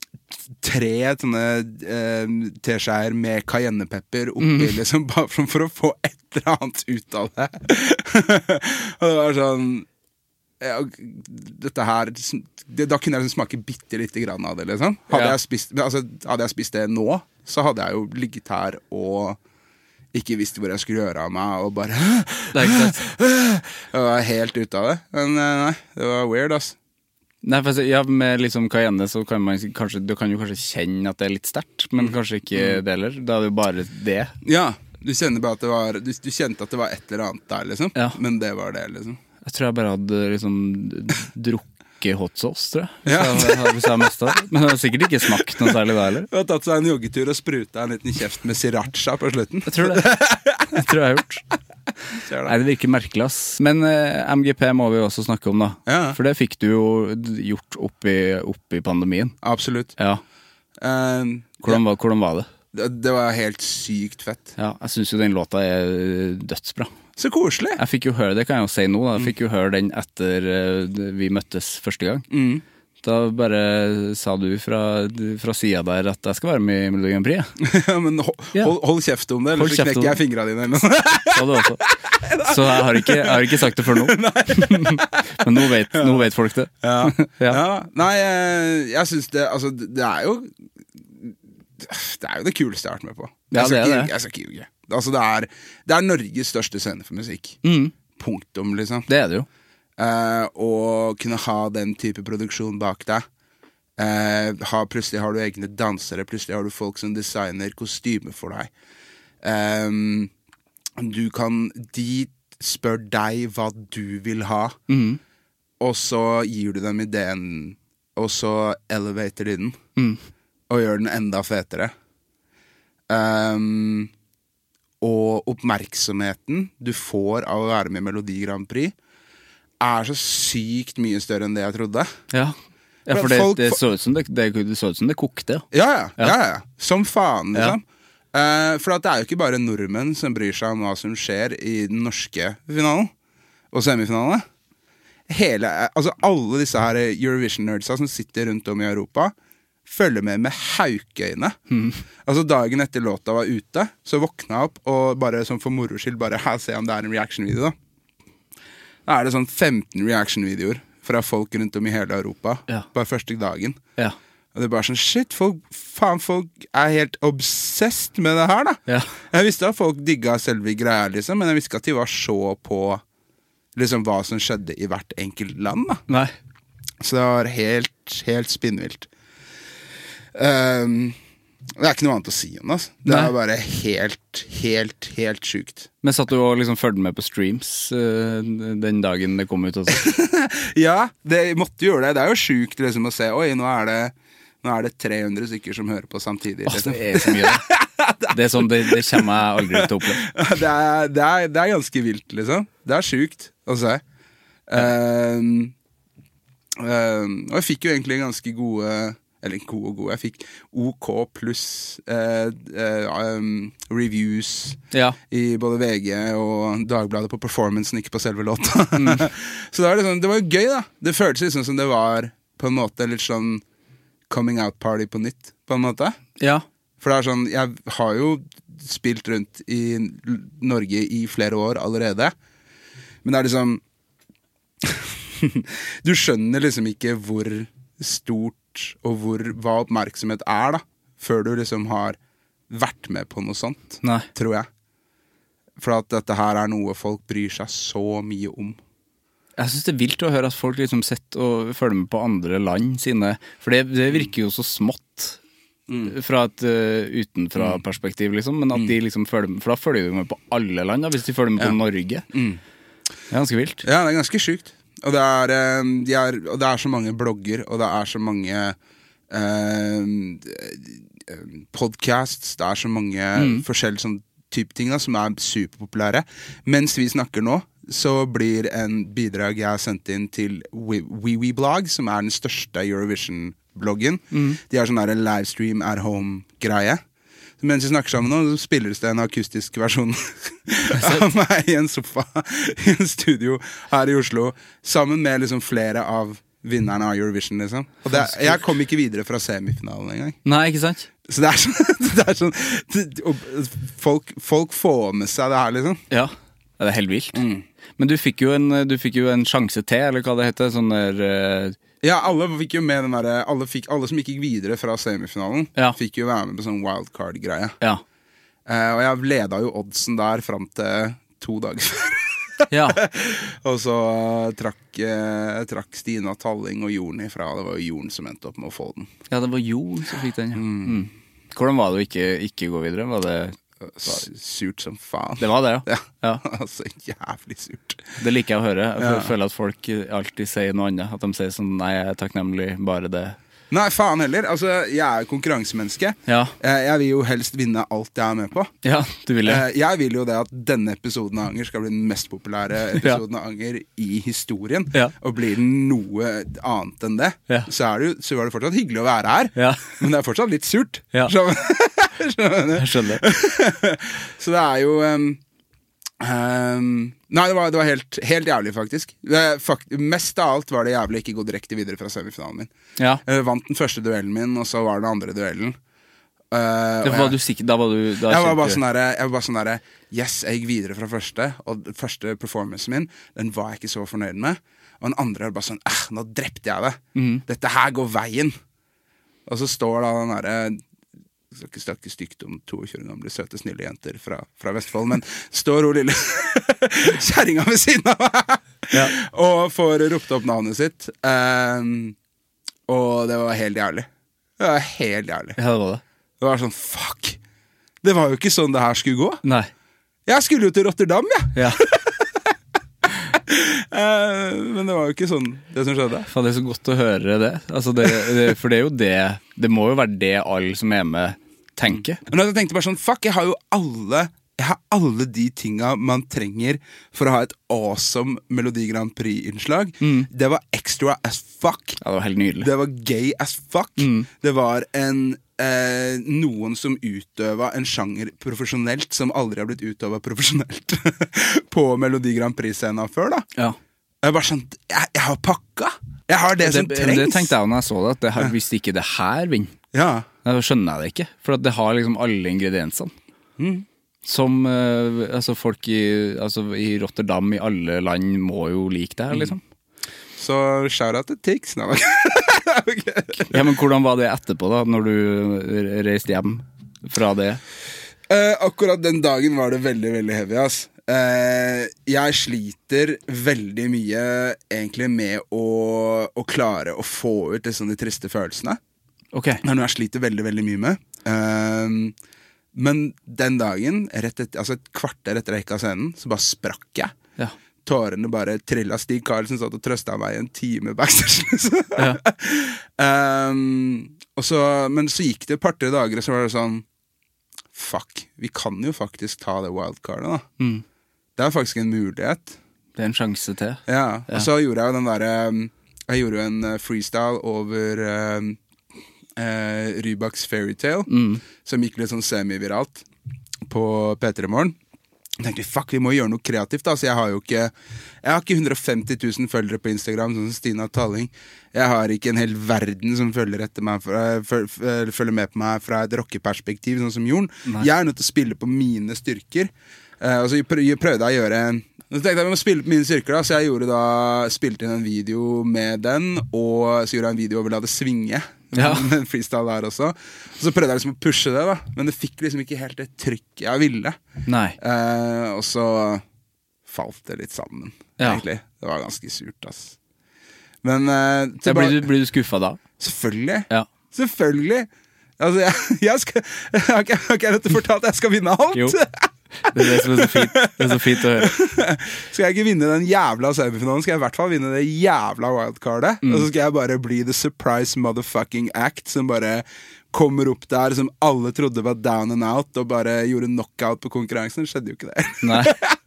tre sånne eh, teskjeer med cayennepepper oppi, liksom, bare for, for å få et eller annet ut av det. Og det var sånn, ja, dette her, det, da kunne jeg liksom smake bitte lite grann av det, liksom. Hadde, Ja. jeg spist, altså, hadde jeg spist det nå, så hadde jeg jo ligget her og ikke visst hvor jeg skulle gjøre av meg, og bare Det er ikke sant. jeg var helt ute av det. Men eh, nei, det var weird, ass. Nei, for, ja, med liksom cayenne så kan man kanskje, du kan jo kanskje kjenne at det er litt sterkt, men kanskje ikke det heller. Da er det jo bare det. Ja, du kjenner bare at det var, du, du kjente at det var et eller annet der, liksom. Ja. Men det var det, liksom. Jeg tror jeg bare hadde liksom drukket hot sauce, tror jeg. Hvis Ja. jeg, hvis jeg har mestet det. Men det har sikkert ikke smakt noe særlig da, heller. Du har tatt seg en joggetur og spruta en liten kjeft med sriracha på slutten. Jeg tror det. Jeg tror jeg har gjort. Ser Nei, det. det virker merkelig, ass. Men eh, M G P må vi også snakke om, da. Ja. For det fikk du jo gjort oppi, oppi pandemien. Absolutt. Ja. Eh, Hvordan var, hvordan var det? det, det var helt sykt fett. Ja, jeg synes jo den låta er dødsbra. Så koselig. Jeg fikk jo høre, det kan jeg jo si nå, da. Jeg fikk jo høre den etter eh, vi møttes første gang. Mm. Da bare sa du fra, fra siden der at jeg skal være med i Melodi Grand Prix. Ja, men hold, Ja. hold, hold kjeft om det, Hold eller så kjeft om knekker jeg det. fingrene dine. Eller noe. Sa du også. Så jeg har ikke, jeg har ikke sagt det før nå. Men nå vet, nå vet folk det. Ja. Ja. Ja. Nei, jeg, jeg synes det, altså, det det er jo det er jo det kuleste jeg har vært med på. Ja, jeg, skal det er ikke, det. jeg skal ikke ljuge. Altså, det er, det er Norges største scene for musikk. Mm, Punktum, liksom. det er det jo. Eh, og kunne ha den type produksjon bak deg. Eh, ha, plutselig har du egne dansere, plutselig har du folk som designer kostymer for deg. Eh, du kan De spør deg hva du vil ha, Mm, og så gir du dem ideen, og så elevater de den, mm. og gjør den enda fetere. Um, og oppmerksomheten du får av å være med i Melodi Grand Prix er så sykt mye større enn det jeg trodde. Ja, ja for det, Folk- det, så ut som det, det, det så ut som det kokte. Ja, ja, Ja. ja, ja. Som faen, liksom. Eh, for at det er jo ikke bare nordmenn som bryr seg om hva som skjer i den norske finalen og semifinalene. Hele, altså alle disse her Eurovision-nerdsa som sitter rundt om i Europa, følge med med haukeøyne. Mm. Altså dagen etter låta var ute, så våkna jeg opp og bare sånn for moroskyld bare, her ser jeg om det er en reaction-video da. Da er det sånn femten reaction-videoer fra folk rundt om i hele Europa, ja. Bare første dagen. Ja. Og det er bare sånn, shit, folk, faen, folk er helt obsessed med det her da. Ja. Jeg visste at folk digget selve greia, liksom, men jeg visste ikke at de var så på liksom hva som skjedde i hvert enkelt land da. Nei. Så det var helt, helt spinnvilt. Um, det er ikke noe annet å si om det, altså. Det Nei. Er bare helt, helt, helt sykt. Men satt du og liksom følte med på streams uh, den dagen det kom ut også? Ja, det måtte gjøre det. Det er jo sykt liksom å se, oi, nå er det Nå er det tre hundre stykker som hører på samtidig. Åh, det er så mye det. Det er sånn, det, det kommer jeg aldri til å oppleve. Det er, det, er, det er ganske vilt, liksom. Det er sykt å se. Um, um, og jeg fikk jo egentlig ganske gode, eller gode og gode, jeg fikk OK pluss uh, uh, um, reviews ja. I både V G og Dagbladet på performancen, ikke på selve låta. Mm. Så det var, liksom, det var jo gøy da. Det føltes liksom som det var på en måte litt sånn coming out party på nytt, på en måte. Ja. For det er sånn, jeg har jo spilt rundt i Norge i flere år allerede, men det er liksom du skjønner liksom ikke hvor stort og hvor, hva oppmerksomhet er da, før du liksom har vært med på noe sånt, Nei. Tror jeg. For at dette her er noe folk bryr seg så mye om. Jeg synes det er vilt å høre at folk liksom sitter og følger med på andre land sine, for det, det virker jo så smått mm. fra et uh, utenfra mm. perspektiv liksom, men at mm. de liksom følger med, for da følger de med på alle land da, hvis de følger med ja. På Norge. Mm. Det er ganske vilt. Ja, det er ganske sykt. Og det er, um, de er, og det er så mange blogger, og det er så mange um, podcasts, det er så mange mm. forskjellige sånn type ting da, som er superpopulære. Mens vi snakker nå, så blir en bidrag jeg har sendt inn til WeWeBlog, som er den største Eurovision-bloggen. Mm. De har sånn der livestream at home-greie. Mens vi snakker sammen nå, så spilles det en akustisk versjon av meg i en sofa i en studio her i Oslo, sammen med liksom flere av vinnerne av Eurovision, liksom. Og det, jeg kom ikke videre fra semifinalen en gang. Nei, ikke sant? Så det er sånn, det er sånn det, folk, folk får med seg det her, liksom. Ja, det er helt vilt. Mm. Men du fikk jo en, du fikk jo en sjanse til, eller hva det heter, sånn der... Uh... Ja, alle fikk jo med den der, alle, fikk, alle som ikke gikk videre fra semifinalen, ja. Fikk jo være med på sånn wildcard-greie. Ja. Uh, og jeg leda jo oddsen der frem til to dager før. Ja. Og så uh, trakk, uh, trakk Stina Talling og Jorn ifra. Det var jo Jorn som endte opp med å få den. Ja, det var Jorn som fikk den, ja. Mm. Mm. Hvordan var det å ikke, ikke gå videre? Var det... Surt som faen. Det var det, ja, ja. Ja. Altså jævlig surt. Det liker jeg å høre. Jeg ja. Føler at folk alltid sier noe annet. At de sier sånn, nei, jeg er takknemlig bare det. Nei, faen heller. Altså, jeg er konkurransemenneske. Ja. Jeg vil jo helst vinne alt jeg er med på. Ja, du vil det. Jeg vil jo det at denne episoden av Anger skal bli den mest populære episoden ja. Av Anger i historien. Ja. Og blir den noe annet enn det, ja. så, er det jo, så var det fortsatt hyggelig å være her. Ja. Men det er fortsatt litt surt. Ja. Jeg skjønner. Så det er jo um, um, Nei, det var, det var helt, helt jævlig faktisk. Det, fakt, Mest av alt var det jævlig ikke gå direkte videre fra semifinalen min. Ja. Jeg vant den første duellen min, og så var det den andre duellen. uh, det var jeg, du sikker, da var du da jeg, var bare sånn der, jeg var bare sånn der yes, jeg gikk videre fra første. Og den første performancen min, den var jeg ikke så fornøyd med. Og den andre var bare sånn, eh, nå drepte jeg det. Mm. Dette her går veien. Og så står da den der skal ikke snakke stygt om tjueto gamle søte, snille jenter fra, fra Vestfold, men står hun lille kjæringa ved siden av meg ja. Og får ropt opp navnet sitt. Um, og det var helt jævlig. Det var helt jævlig. Ja, det var det. Det var sånn, fuck. Det var jo ikke sånn det her skulle gå. Nei. Jeg skulle jo til Rotterdam, ja. Ja. uh, men det var jo ikke sånn det som skjedde. Faen, det er så godt å høre det. Altså det, det for det er jo det. Det må jo være det alle som er med tenker. Men jeg tenkte bare sånn, fuck, jeg har jo alle Jeg har alle de tinga man trenger for å ha et awesome Melodi Grand Prix-innslag. Mm. Det var extra as fuck. Ja, det var helt nydelig. Det var gay as fuck. Mm. Det var en eh, noen som utøva en sjanger profesjonelt som aldri har blitt utøva profesjonelt på Melodi Grand Prix-scenen før da. Ja. Jeg bare sånn, jeg, jeg har pakka. Jeg har det, det som trengs. Det tenkte jeg når jeg så det, at det her, hvis ikke det her vinner, Ja. Da skjønner jeg det ikke, for at det har liksom alle ingrediensene. Mm. Som uh, altså folk i, altså i Rotterdam i alle land må jo like det her, liksom. Så shout-out til Tix. No. Okay. Ja, men hvordan var det etterpå da, når du reiste hjem fra det? Uh, akkurat den dagen var det veldig, veldig heavy, ass. Uh, jeg sliter veldig mye egentlig med å, å klare å få ut det sånne triste følelsene. Ok. Det er noe jeg sliter veldig, veldig mye med. Uh, men den dagen, rett etter, altså et kvarter etter jeg gikk av scenen, så bare sprakk jeg. Ja. Tårene bare trillet. Stig Karlsen satt og trøstet meg i en time backstage. Ja. um, og så, men så gikk det et par-tre dager, og så var det sånn, fuck, vi kan jo faktisk ta det wildcardet da. Mm. Det er faktisk en mulighet. Det er en sjanse til. Ja, og ja. Så gjorde jeg jo den der, jeg gjorde jo en freestyle over um, uh, Rybaks Fairytale, mm. som gikk litt sånn semi-viralt på P tre Morgen. Jeg tenkte, fuck, vi må gjøre noe kreativt da, så jeg har jo ikke jeg har ikke hundre og femti tusen følgere på Instagram, sånn som Stina Talling. Jeg har ikke en hel verden som følger etter meg fra, følger med på meg fra et rockeperspektiv, sånn som Jorn. Nei. Jeg er nødt til å spille på mine styrker, uh, og så prøvde jeg å gjøre så tenkte jeg, vi må spille på mine styrker da, så jeg gjorde da, spilte inn en video med den, og så gjorde jeg en video over la det svinge. Ja. Med en freestyle der også. Så prøvde jeg liksom å pushe det da, men det fikk liksom ikke helt det trykket jeg ville. Nei. Eh, og så falt det litt sammen, ja. Egentlig. Det var ganske surt, ass. Men eh, ja, blir, du, blir du skuffet da? Selvfølgelig. Ja. Selvfølgelig. Altså, jeg, jeg skal jeg har ikke, jeg har ikke fortalt at jeg skal vinne alt. Jo. Det er det som er så fint. Det er så fint å høre. Skal jeg ikke vinne den jævla semifinalen, skal jeg i hvert fall vinne det jævla wildcardet. Mm. Og så skal jeg bare bli the surprise motherfucking act som bare kommer opp der, som alle trodde var down and out, og bare gjorde knockout på konkurransen. Det skjedde jo ikke det. Nei.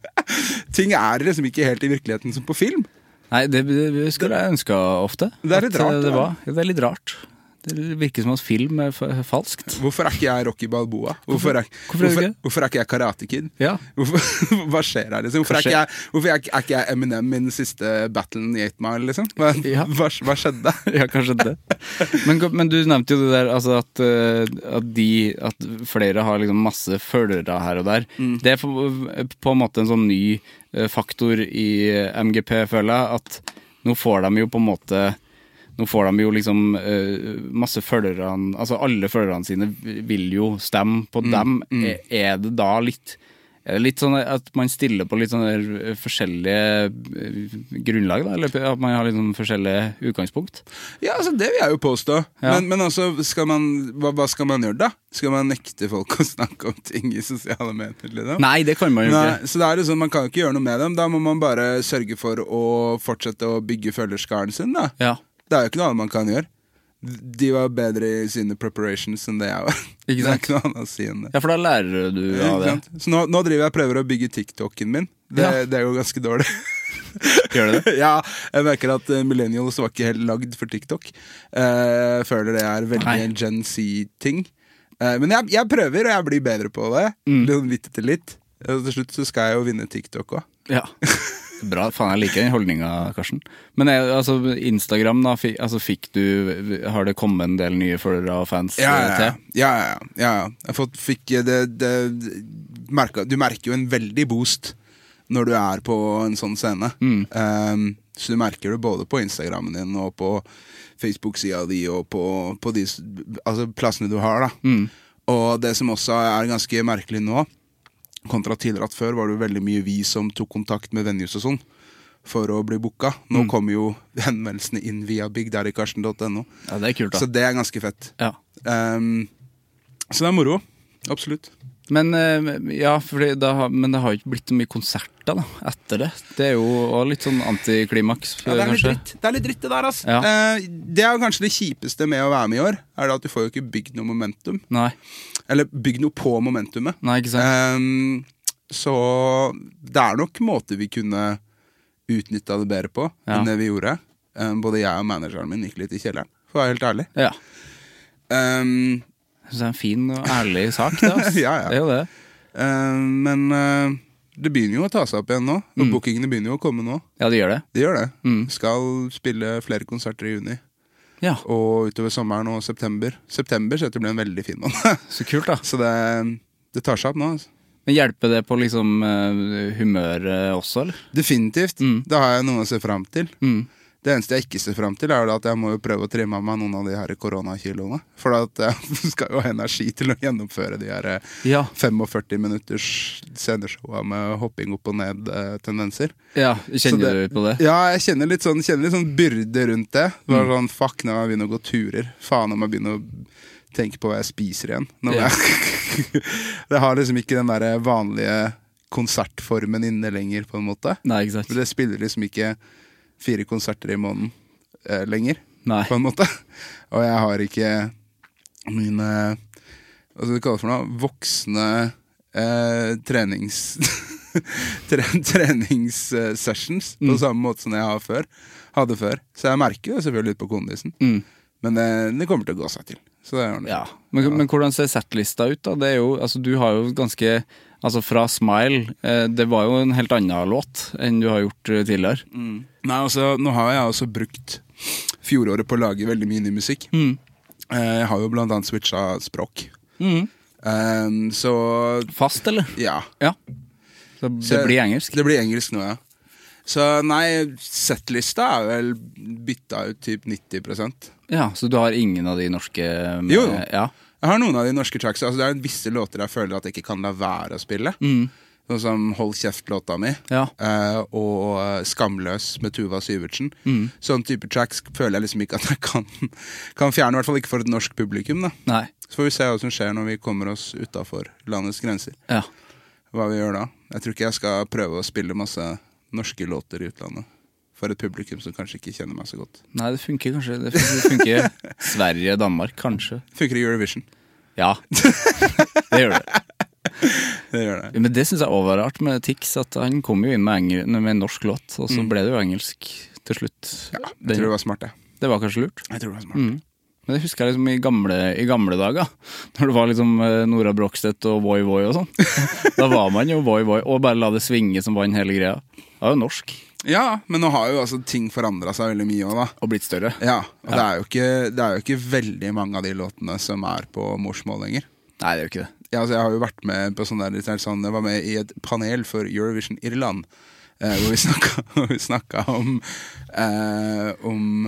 Ting er liksom ikke helt i virkeligheten som på film. Nei, det, det skulle jeg ønske ofte. Det er litt rart. Det, var, det er litt rart. Det virker som at film er falskt. Hvorfor er ikke jeg Rocky Balboa? Hvorfor er, hvorfor, hvorfor, hvorfor er ikke jeg Karate Kid? Ja. Hvorfor, hva skjer her, liksom? Hvorfor er ikke jeg, hvorfor er ikke, er ikke jeg Eminem i den siste battlen i eight mile, liksom? Hva, ja. hva, hva skjedde? Ja, kanskje det. Men, men du nevnte jo det der, altså at, at, de, at flere har liksom masse følgere her og der. Mm. Det er på, på en måte en sånn ny faktor i M G P, føler jeg, at nå får de jo på en måte Nå får de jo liksom uh, masse følgerne, altså alle følgerne sine vil jo stemme på mm, dem. Mm. Er, er det da litt, er det litt sånn at man stiller på litt sånne forskjellige grunnlag da, eller at man har litt sånn forskjellige utgangspunkt? Ja, altså det vil jeg jo påstå. Ja. Men, men altså, skal man, hva, hva skal man gjøre da? Skal man nekte folk å snakke om ting i sosiale medier? Liksom? Nei, det kan man jo ikke. Nei, så det er jo sånn, man kan jo ikke gjøre noe med dem. Da må man bare sørge for å fortsette å bygge følgerskaren sin da. Ja. Det er jo ikke noe annet man kan gjøre. De var bedre i sine preparations enn det jeg var. Ikke sant? Det er ikke noe annet å si enn det. Ja, for da lærer du av det. Så nå, nå driver jeg og prøver å bygge TikToken min. Det, ja. Det er jo ganske dårlig. Gjør det det? Ja, jeg merker at millennials var ikke helt lagd for TikTok. Jeg føler det er veldig en Gen Z-ting. Men jeg, jeg prøver, og jeg blir bedre på det. Mm. Litt etter litt. Og til slutt så skal jeg jo vinne TikTok også. Ja. Bra, faen, jeg liker den holdningen, Karsten. Men jeg, altså, Instagram da, fikk, altså, fikk du, har det kommet en del nye følgere og fans ja, ja, til? Ja, ja, ja. Jeg fått, fikk det, det merket, du merker jo en veldig boost når du er på en sånn scene. Mm. Um, så du merker det både på Instagrammen din og på Facebook-siden di og på, på de altså, plassene du har da. Mm. Og det som også er ganske merkelig nå, kontra tidligere at før var det jo veldig mye vi som tok kontakt med venues og sånn for å bli booka. Nå mm. kommer jo henvendelsene inn via big daddy karsten punktum no. Ja, det er kult da. Så det er ganske fett. Ja. Um, så det er moro. Absolutt. Men, ja, fordi det har, men det har jo ikke blitt så mye konserter da, etter det. Det er jo også litt sånn antiklimaks. Ja, det er litt dritt. Det er litt dritt det der, altså. Ja. Uh, det er jo kanskje det kjipeste med å være med i år, er det at du får jo ikke bygd noe momentum. Nei. Eller bygd noe på momentumet. Nei, ikke sant. Um, så det er nok måter vi kunne utnyttet det bedre på ja. Enn det vi gjorde. Um, både jeg og manageren min gikk litt i kjelleren, for å være helt ærlig. Ja. Um, Så det er en fin og ærlig sak, det, altså. Ja, ja. Det er jo det. Uh, men uh, det begynner jo å ta seg opp igjen nå. Og mm. bookingene begynner jo å komme nå. Ja, det gjør det. Det gjør det. Mm. Skal spille flere konserter i juni. Ja. Og utover sommeren og september. September så det blir en veldig fin måned. Så kult da. Så det, det tar seg opp nå. Altså. Men hjelper det på liksom uh, humøret også, eller? Definitivt. Mm. Da har jeg noe å se frem til. Mm. Det eneste jeg ikke ser frem til er at jeg må jo prøve å trimme av meg noen av de her koronakiloene. For at jeg skal jo ha energi til å gjennomføre de her Ja. førtifem minutters sceneshowa med hopping opp og ned eh, tendenser. Ja, kjenner Så det- du på det? Ja, jeg kjenner litt sånn, kjenner litt sånn byrde rundt det. Det var sånn, fuck, når jeg begynner å gå turer. Faen om jeg begynner å tenke på hva jeg spiser igjen. Når Ja. jeg, det har liksom ikke den der vanlige konsertformen inne lenger, på en måte. Nei, ikke sant? Det spiller liksom ikke fire konserter i måneden eh, lenger, Nei. på en måte. Og jeg har ikke mine, hva skal du kalle det for noe, voksne eh, trenings... tre, treningssessions på Mm. samme måte som jeg har før, hadde før. Så jeg merker jo selvfølgelig litt på kondisen. Mm. Men det, det kommer til å gå seg til. Så det er ordentlig. Ja, men, men hvordan ser settlista ut da? Det er jo, altså du har jo ganske, altså fra Smile, eh, det var jo en helt annen låt enn du har gjort eh, tidligere. Mm. Nei, altså, nå har jeg også brukt fjoråret på å lage veldig mye ny musikk. Mm. Eh, jeg har jo blant annet switcha språk. Mm. Um, så Fast, eller? ja, Ja. Så det Så- blir engelsk? det blir engelsk nå, ja. Så nei, settlista er vel bytta ut typ nitti prosent. Ja, så du har ingen av de norske med, Jo, jo. Ja. Jeg har noen av de norske tracks. Altså, det er visse låter jeg føler at jeg ikke kan la være å spille. Mm. Sånn som Hold kjeft-låta mi, Ja. eh, og eh, Skamløs med Tuva Syvertsen. Mm. Sånn type tracks føler jeg liksom ikke at jeg kan, kan fjerne, i hvert fall ikke for et norsk publikum. Da. Nei. Så får vi se hva som skjer når vi kommer oss utenfor landets grenser. Ja. Hva vi gjør da. Jeg tror ikke jeg skal prøve å spille masse norske låter i utlandet for et publikum som kanskje ikke kjenner meg så godt. Nei, det funker kanskje. Det funker Sverige, Danmark, kanskje. Funker i Eurovision. Ja, det gjør det. Det gjør det. Men det synes jeg også var rart med Tix, at han kom jo inn med, engel, med en norsk låt, og så Mm. ble det jo engelsk til slutt. Ja, jeg Den- tror det var smart, det. det var kanskje lurt. Jeg tror det var smart. Mm. Men det husker jeg liksom i gamle, i gamle dager, når det var liksom eh, Nora Brogstedt og Voi Voi og sånn. Da var man jo Voi Voi, og bare la det svinge som vann hele greia. Det var jo norsk, Ja, men nå har jo altså ting forandret seg veldig mye også, da. og blitt større. Ja, og Det, er jo ikke, det er jo ikke veldig mange av de låtene som er på morsmål lenger. Nei, det er jo ikke det. Ja, altså, jeg har jo vært med på sånn der, litt sånn, jeg var med i et panel for Eurovision Irland, eh, hvor vi snakket, hvor vi snakket om, eh, om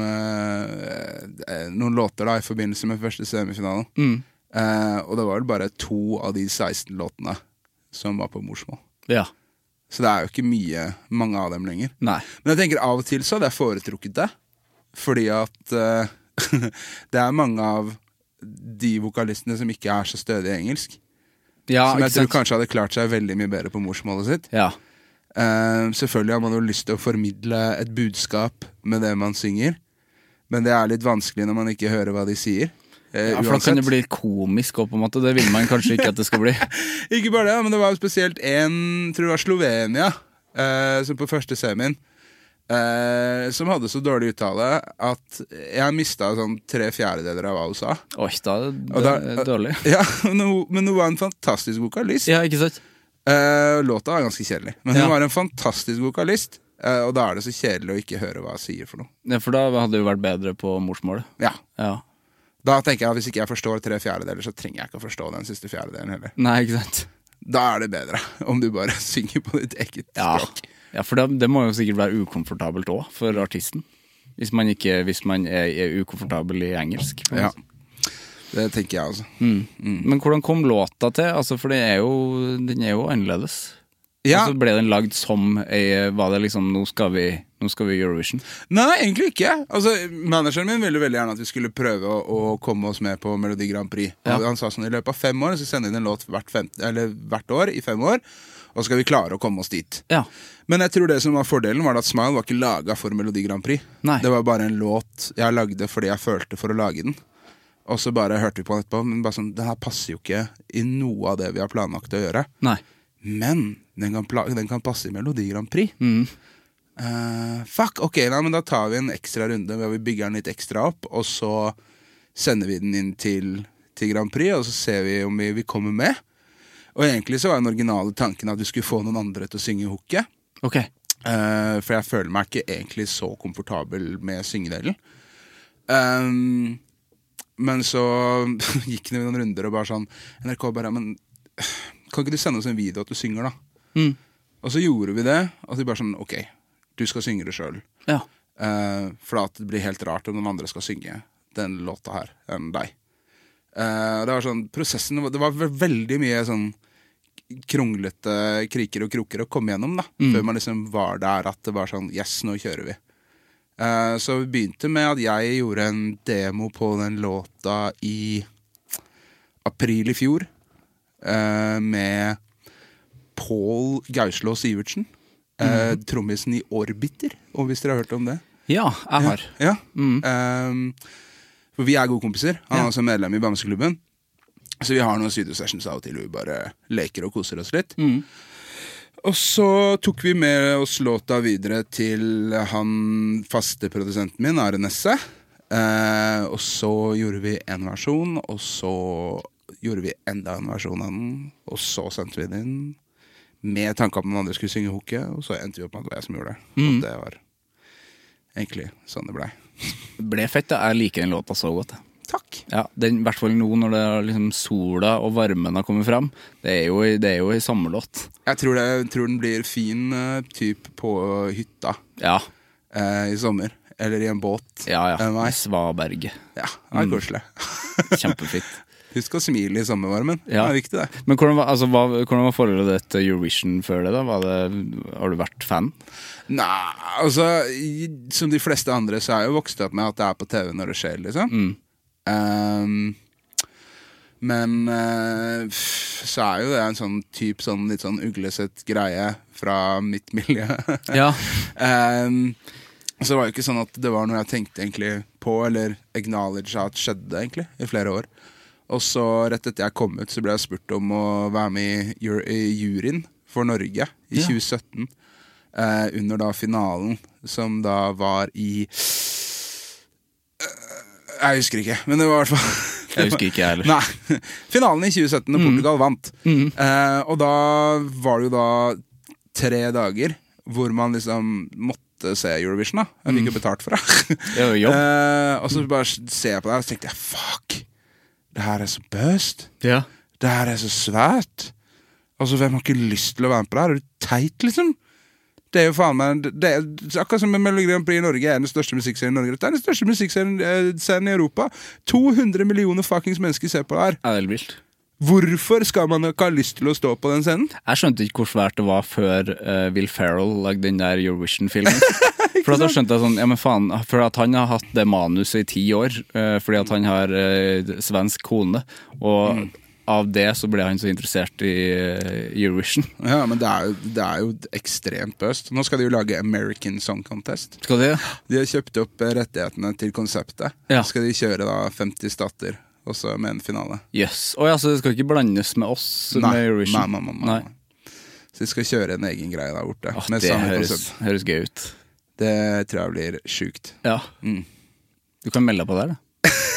eh, noen låter da, i forbindelse med første semifinalen. Mm. Eh, og det var vel bare to av de seksten låtene som var på morsmål. Ja. Så det er jo ikke mye, mange av dem lenger. Nei. Men jeg tenker av og til så hadde jeg foretrukket det. Fordi at eh, det er mange av de vokalistene som ikke er så stødige i engelsk. Ja, som jeg ikke tror sant? kanskje hadde klart seg veldig mye bedre på morsmålet sitt. Ja. Eh, selvfølgelig har man jo lyst til å formidle et budskap med det man synger. Men det er litt vanskelig når man ikke hører hva de sier. Eh, Ja, for da kan uansett. det bli komisk også, på en måte. Det vil man kanskje ikke at det skal bli. Ikke bare det, men det var jo spesielt en, tror det var Slovenia, eh, som på første semien, eh, som hadde så dårlig uttale at jeg mistet sånn tre fjerdedeler av hva hun sa. Oi, da er Og det da- er dårlig. Ja, men hun, men hun var en fantastisk vokalist. Ja, ikke sant? Eh, låta var ganske kjedelig, men hun Ja. var en fantastisk vokalist. eh, og da er det så kjedelig å ikke høre hva jeg sier for noe. Ja, for da hadde det jo vært bedre på morsmålet. Ja, Ja. da tenker jeg at hvis ikke jeg forstår tre fjerdedeler, så trenger jeg ikke å forstå den siste fjerdedelen heller. Nei, ikke sant? Da er det bedre om du bare synger på ditt eget Ja, språk. ja for det, det må jo sikkert være ukomfortabelt også for artisten. Hvis man, ikke, hvis man er, er ukomfortabel i engelsk. Ja, det tenker jeg altså. Mm. Men hvordan kom låta til? Altså, for det er jo, den er jo annerledes. Ja, Altså, ble den lagd som ei, var det liksom, nå skal vi, nå skal vi Eurovision? nei, egentlig ikke. Altså, manageren min ville veldig gjerne at vi skulle prøve å, å komme oss med på Melodi Grand Prix. Ja. Han sa sånn, i løpet av fem år, så sender vi inn en låt hvert, fem, eller hvert år i fem år, og så skal vi klare å komme oss dit. Ja. Men jeg tror det som var fordelen var at Smile var ikke laget for Melodi Grand Prix. Nei. Det var bare en låt jeg lagde fordi jeg følte for å lage den. Og så bare hørte vi på den etterpå, men bare sånn, det her passer jo ikke i noe av det vi har planlagt å gjøre. Nei. Men den kan, pla den kan passe i Melodi Grand Prix. Mm. Uh, fuck, ok, nei, men da tar vi en ekstra runde hvor vi bygger den litt ekstra opp, og så sender vi den inn til, til Grand Prix, og så ser vi om vi, vi kommer med. Og egentlig så var den originale tanken at vi skulle få noen andre til å synge hooket. Ok. Uh, for jeg føler meg ikke egentlig så komfortabel med syngedelen. Um, men så gikk det noen runder og bare sånn N R K bare, men kan ikke du sende oss en video at du synger da? Mm. Og så gjorde vi det, og de bare sånn, ok, du skal synge det selv. Ja. Uh, for at det blir helt rart om noen andre skal synge den låta her enn deg. Uh, det var sånn, prosessen, det var veldig mye sånn kronglete kriker og kroker å komme gjennom da, mm. før man liksom var der at det var sånn, yes, nå kjører vi. Uh, så vi begynte med at jeg gjorde en demo på den låta i april i fjor, uh, med Paul Gauslå Sivertsen, uh, mm. trommisen i Orbiter, og hvis dere har hørt om det. Ja, jeg har. Ja, ja. Mm. Um, for vi er gode kompiser, han er ja. også medlem i Bamseklubben. Så vi har noen studiosessions av og til, og vi bare leker og koser oss litt. Mm. Og så tok vi med oss låta videre til han faste produsenten min, Are Nesse. Eh, og så gjorde vi en versjon, og så gjorde vi enda en versjon av den, og så sendte vi den med tanke om den andre skulle synge hooket, og så endte vi opp med at det var jeg som gjorde det. Mm. Og det var egentlig sånn det ble. Det ble fett, da. Jeg liker den låta så godt. Takk. Ja, den, i hvert fall nå når det er liksom sola og varmen har kommet frem, det er jo, det er jo i samme låt. Jeg tror, det, jeg tror den blir fin uh, typ på hytta ja. uh, i sommer, eller i en båt. Ja, ja, i Svaberget. Ja, det er koselig. Mm. Kjempefint. Husk å smile i sommervarmen, ja. Det er viktig det. Men hvordan var, altså, hva, hvordan var forholdet ditt til Eurovision før det da? Var det, har du vært fan? Nei, altså, som de fleste andre så er jeg jo vokst opp med at det er på T V når det skjer, liksom. Mm. Um, men uh, så er jo det en sånn typ sånn litt sånn uglesett greie fra mitt miljø. Ja. um, så det var jo ikke sånn at det var noe jeg tenkte egentlig på eller acknowledge at skjedde egentlig i flere år. Og så rett etter jeg kom ut så ble jeg spurt om å være med i, i juryen for Norge i ja. tjue sytten uh, under da finalen som da var i Jeg husker ikke, men det var i hvert fall Jeg husker ikke jeg heller. Nei, finalen i tjue sytten når mm. Portugal vant. Mm. Eh, og da var det jo da tre dager hvor man liksom måtte se Eurovision da. Jeg fikk jo betalt for det. Det var jobb. Eh, og så bare ser jeg på det og så tenkte jeg, fuck, det her er så bøst. Ja. Det her er så svært. Altså, hvem har ikke lyst til å være med på det her? Er du teit, liksom? Det er jo faen meg, det er akkurat som med Melodi Grand Prix i Norge er den største musikkserien i Norge. Det er den største musikkserien i Europa. to hundre millioner fuckings mennesker ser på det her. Ja, det er vilt. Hvorfor skal man ikke ha lyst til å stå på den scenen? Jeg skjønte ikke hvor svært det var før uh, Will Ferrell lagde den der Eurovision-filmen. For da skjønte jeg sånn, ja men faen, for at han har hatt det manuset i ti år, uh, fordi at han har uh, svensk kone, og mm. av det så ble han så interessert i uh, Eurovision. Ja, men det er, jo, det er jo ekstremt bøst. Nå skal de jo lage American Song Contest. Skal de? De har kjøpt opp rettighetene til konseptet. Ja. Skal de kjøre da femti stater, også med en finale. Yes. Og ja, så det skal ikke blandes med oss nei. Med Eurovision? Nei, nei, nei, nei. Så de skal kjøre en egen greie der borte. Oh, det høres, høres gøy ut. Det tror jeg blir sjukt. Ja. Mm. Du kan melde deg på der,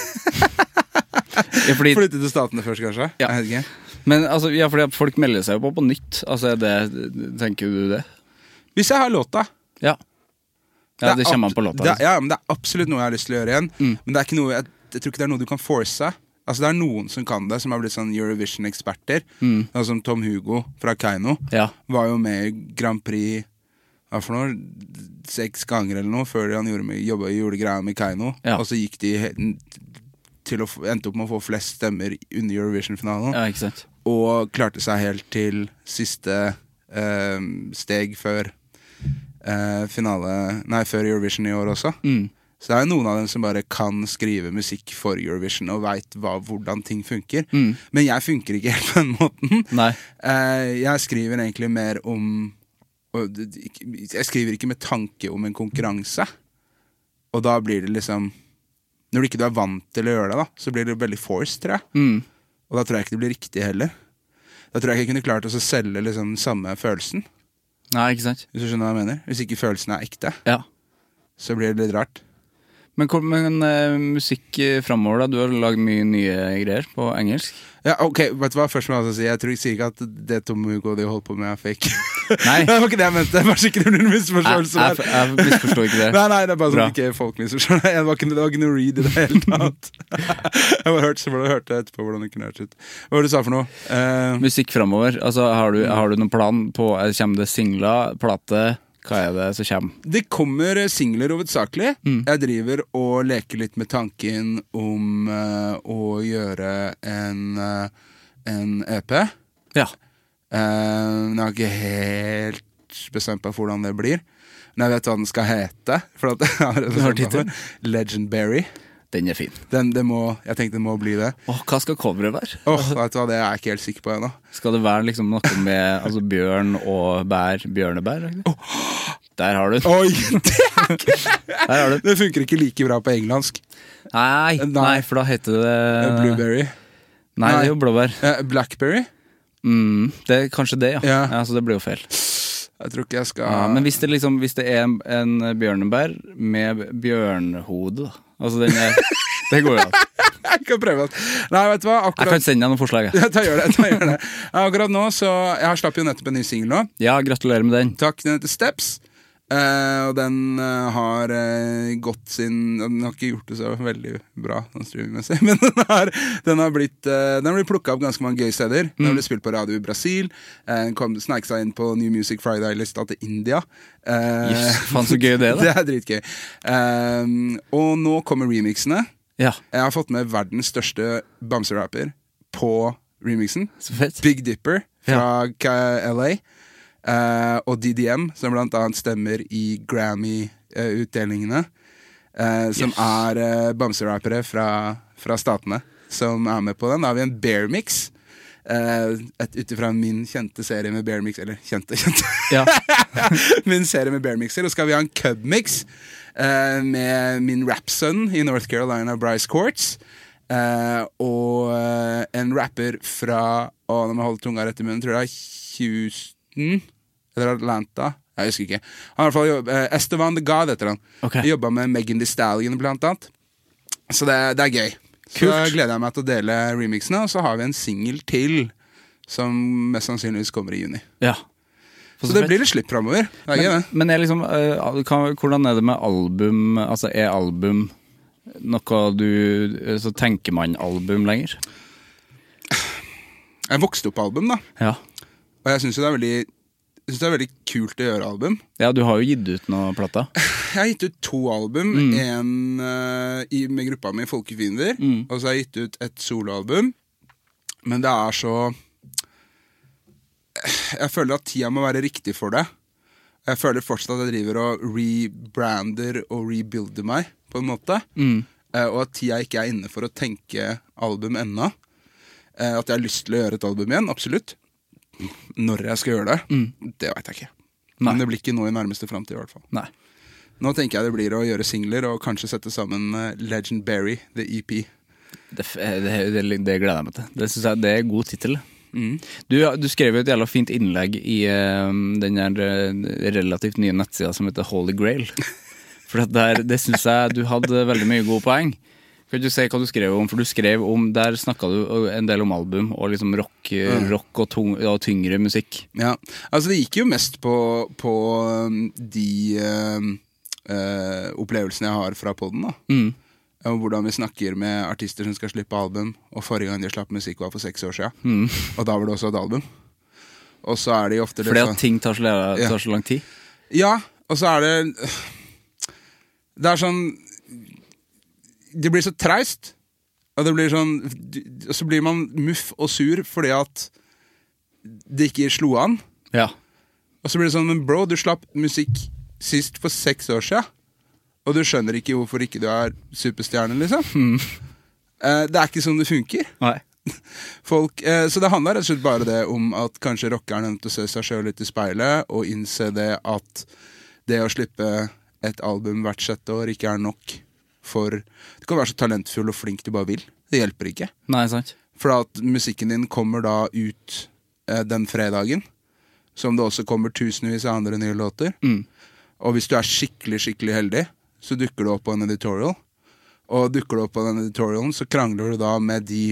da. Ja, fordi... Flytte til statene først, kanskje? Ja. Jeg vet ikke. Men altså, ja, fordi folk melder seg jo på på nytt. Altså, er det, tenker du det? Hvis jeg har låta. Ja. Ja, det, det kommer an på låta. Det, ja, men det er absolutt noe jeg har lyst til å gjøre igjen. Mm. Men det er ikke noe, jeg, jeg tror ikke det er noe du kan force. Altså, det er noen som kan det, som har blitt sånn Eurovision-eksperter. Mm. Altså, som Tom Hugo fra Keiino. Ja. Var jo med i Grand Prix, hva for noe, seks ganger eller noe, før han gjorde, med, jobbet, gjorde greier med Keiino. Ja. Og så gikk de til å endte opp med å få flest stemmer under Eurovision-finalen. Ja, ikke sant. Og klarte seg helt til siste eh, steg før eh, finale, nei, før Eurovision i år også. Mm. Så det er jo noen av dem som bare kan skrive musikk for Eurovision og vet hva, hvordan ting funker. Mm. Men jeg funker ikke helt på den måten. Nei. Eh, jeg skriver egentlig mer om og, jeg skriver ikke med tanke om en konkurranse. Og da blir det liksom når du ikke er vant til å gjøre det da, så blir det veldig forced, tror jeg. Mm. Og da tror jeg ikke det blir riktig heller. Da tror jeg ikke jeg kunne klart å selge liksom samme følelsen. Nei, ikke sant. Hvis du skjønner hva jeg mener. Hvis ikke følelsen er ekte, ja. Så blir det litt rart. Men, men uh, musikk fremover da, du har laget mye nye greier på engelsk. Ja, ok, vet du hva, først må jeg si, jeg tror ikke, sier ikke at det Tom Hugo de holdt på med er fake. Nei. Det var ikke det jeg mente, bare så ikke det blir en misforståelse jeg, jeg, jeg misforstår ikke det. Nei, nei, det er bare sånn ikke folk misforstår det. Det var ikke, det var ikke noe read i det hele tatt. Jeg bare hørte, så bare hørte etterpå hvordan det kunne hørt ut. Hva var det du sa for noe? Uh, musikk fremover, altså har du, har du noen plan på, kommer det singler, plate? Hva er det som kommer? Det kommer singler hovedsakelig. Mm. Jeg driver og leker litt med tanken om uh, å gjøre en, uh, en E P. Ja. Uh, jeg har ikke helt bestemt på hvordan det blir. Men jeg vet hva den skal hete. For at jeg har bestemt på Legendberry. Den er fin. Den, det må, jeg tenkte det må bli det. Åh, hva skal coveret være? Åh, vet du hva, det er jeg ikke helt sikker på ennå. Skal det være liksom noe med altså, bjørn og bær, bjørnebær? Oh. Der har du den. Oi, det er ikke Der har du. Det funker ikke like bra på engelsk. Nei, nei, nei for da heter det Blueberry. Nei, nei, det er jo blåbær. uh, Blackberry. Mm, det er kanskje det, ja, ja. ja Så det blir jo feil. Jeg tror ikke jeg skal ja, Men hvis det, liksom, hvis det er en, en bjørnebær med bjørnhode da. Altså den er det går jo an. Jeg kan prøve det. Nei, vet du hva? Akkurat... Jeg kan sende deg noen forslag. Ja, ta gjør det, ta gjør det. Akkurat nå, så jeg slapp jo nettopp en ny single nå. Ja, gratulerer med den. Takk, den heter Steps. Uh, og den uh, har uh, gått sin Den har ikke gjort det så veldig bra sånn streamingmessig, men den har, den har blitt uh, Den har blitt plukket opp ganske mange gøye steder. Den har blitt spilt på radio i Brasil. uh, Kom snek seg inn på New Music Friday-lista til India. uh, yes, Faen så gøy det da. Det er dritgøy. uh, Og nå kommer remixene. Ja. Jeg har fått med verdens største bamserapper på remixen. Så fett. Big Dipper fra ja. L A. Uh, og D D M, som blant annet stemmer i Grammy-utdelingene, uh, som yes. er uh, bamserappere fra, fra statene, som er med på den. Da har vi en Bear Mix, uh, utifra min kjente serie med Bear Mix, eller kjente, kjente. Ja. min serie med Bear Mixer, og skal vi ha en Cub Mix uh, med min rapson i North Carolina, Bryce Courts, uh, og uh, en rapper fra, å, nå må jeg holde tunga rett i munnen, tror jeg det er Houston, eller Atlanta, jeg husker ikke. Han har i hvert fall jobb, uh, Esteban the God heter han. Okay. Jobbet med Megan Thee Stallion blant annet. Så det, det er gøy. Kult. Så gleder jeg meg til å dele remixene, og så har vi en single til, som mest sannsynligvis kommer i juni. Ja. Så, så det fett. Blir litt slipp fremover. Det er men, gøy, det. Men er liksom, uh, kan, hvordan er det med album, altså er album noe du, så tenker man album lenger? Jeg vokste opp på album da. Ja. Og jeg synes jo det er veldig Jeg synes det er veldig kult å gjøre album. Ja, du har jo gitt ut noen plater. Jeg har gitt ut to album. Mm. En uh, i, med gruppa mi Folkefiender. Mm. Og så har jeg gitt ut et soloalbum. Men det er så Jeg føler at tida må være riktig for det. Jeg føler fortsatt at jeg driver og rebrander og rebuilder meg, på en måte. Mm. Uh, og at tida ikke er inne for å tenke album ennå. Uh, at jeg har lyst til å gjøre et album igjen, absolutt. Når jeg skal gjøre det, mm. det vet jeg ikke. Nei. Men det blir ikke nå i nærmeste fremtid i hvert fall. Nei. Nå tenker jeg det blir å gjøre singler og kanskje sette sammen Legendberry, The E P. Det, det, det, det gleder jeg meg til. Det synes jeg det er god titel. Mm. Du, du skrev jo et jævla fint innlegg i uh, den der relativt nye nettsida som heter Holy Grail. For der, det synes jeg du hadde veldig mye gode poeng. Kan du si hva du skrev om? For du skrev om, der snakket du en del om album, og liksom rock, mm. rock og, tung, og tyngre musikk. Ja, altså det gikk jo mest på, på de uh, uh, opplevelsene jeg har fra podden da. Mm. Og hvordan vi snakker med artister som skal slippe album, og forrige gang de slapp musikk var for seks år siden. Mm. Og da var det også et album. Og så er det ofte det. Fordi at ting tar så, tar så lang tid? Ja, og så er det det er sånn det blir så treist, og det blir sånn, og så blir man muff og sur fordi at det ikke slo an. Ja. Og så blir det sånn, men bro, du slapp musikk sist for seks år siden, og du skjønner ikke hvorfor ikke du er superstjerne, liksom. Mm. Eh, det er ikke sånn det funker. Nei. Folk, eh, så det handler rett og slett bare det om at kanskje rockeren er nødt til å se seg selv litt i speilet, og innse det at det å slippe et album hvert sjette år ikke er nok. For du kan være så talentfull og flink du bare vil. Det hjelper ikke. Nei, sant. For at musikken din kommer da ut eh, den fredagen, som det også kommer tusenvis av andre nye låter. Mm. Og hvis du er skikkelig, skikkelig heldig, så dukker du opp på en editorial og dukker du opp på den editorialen, så krangler du da med de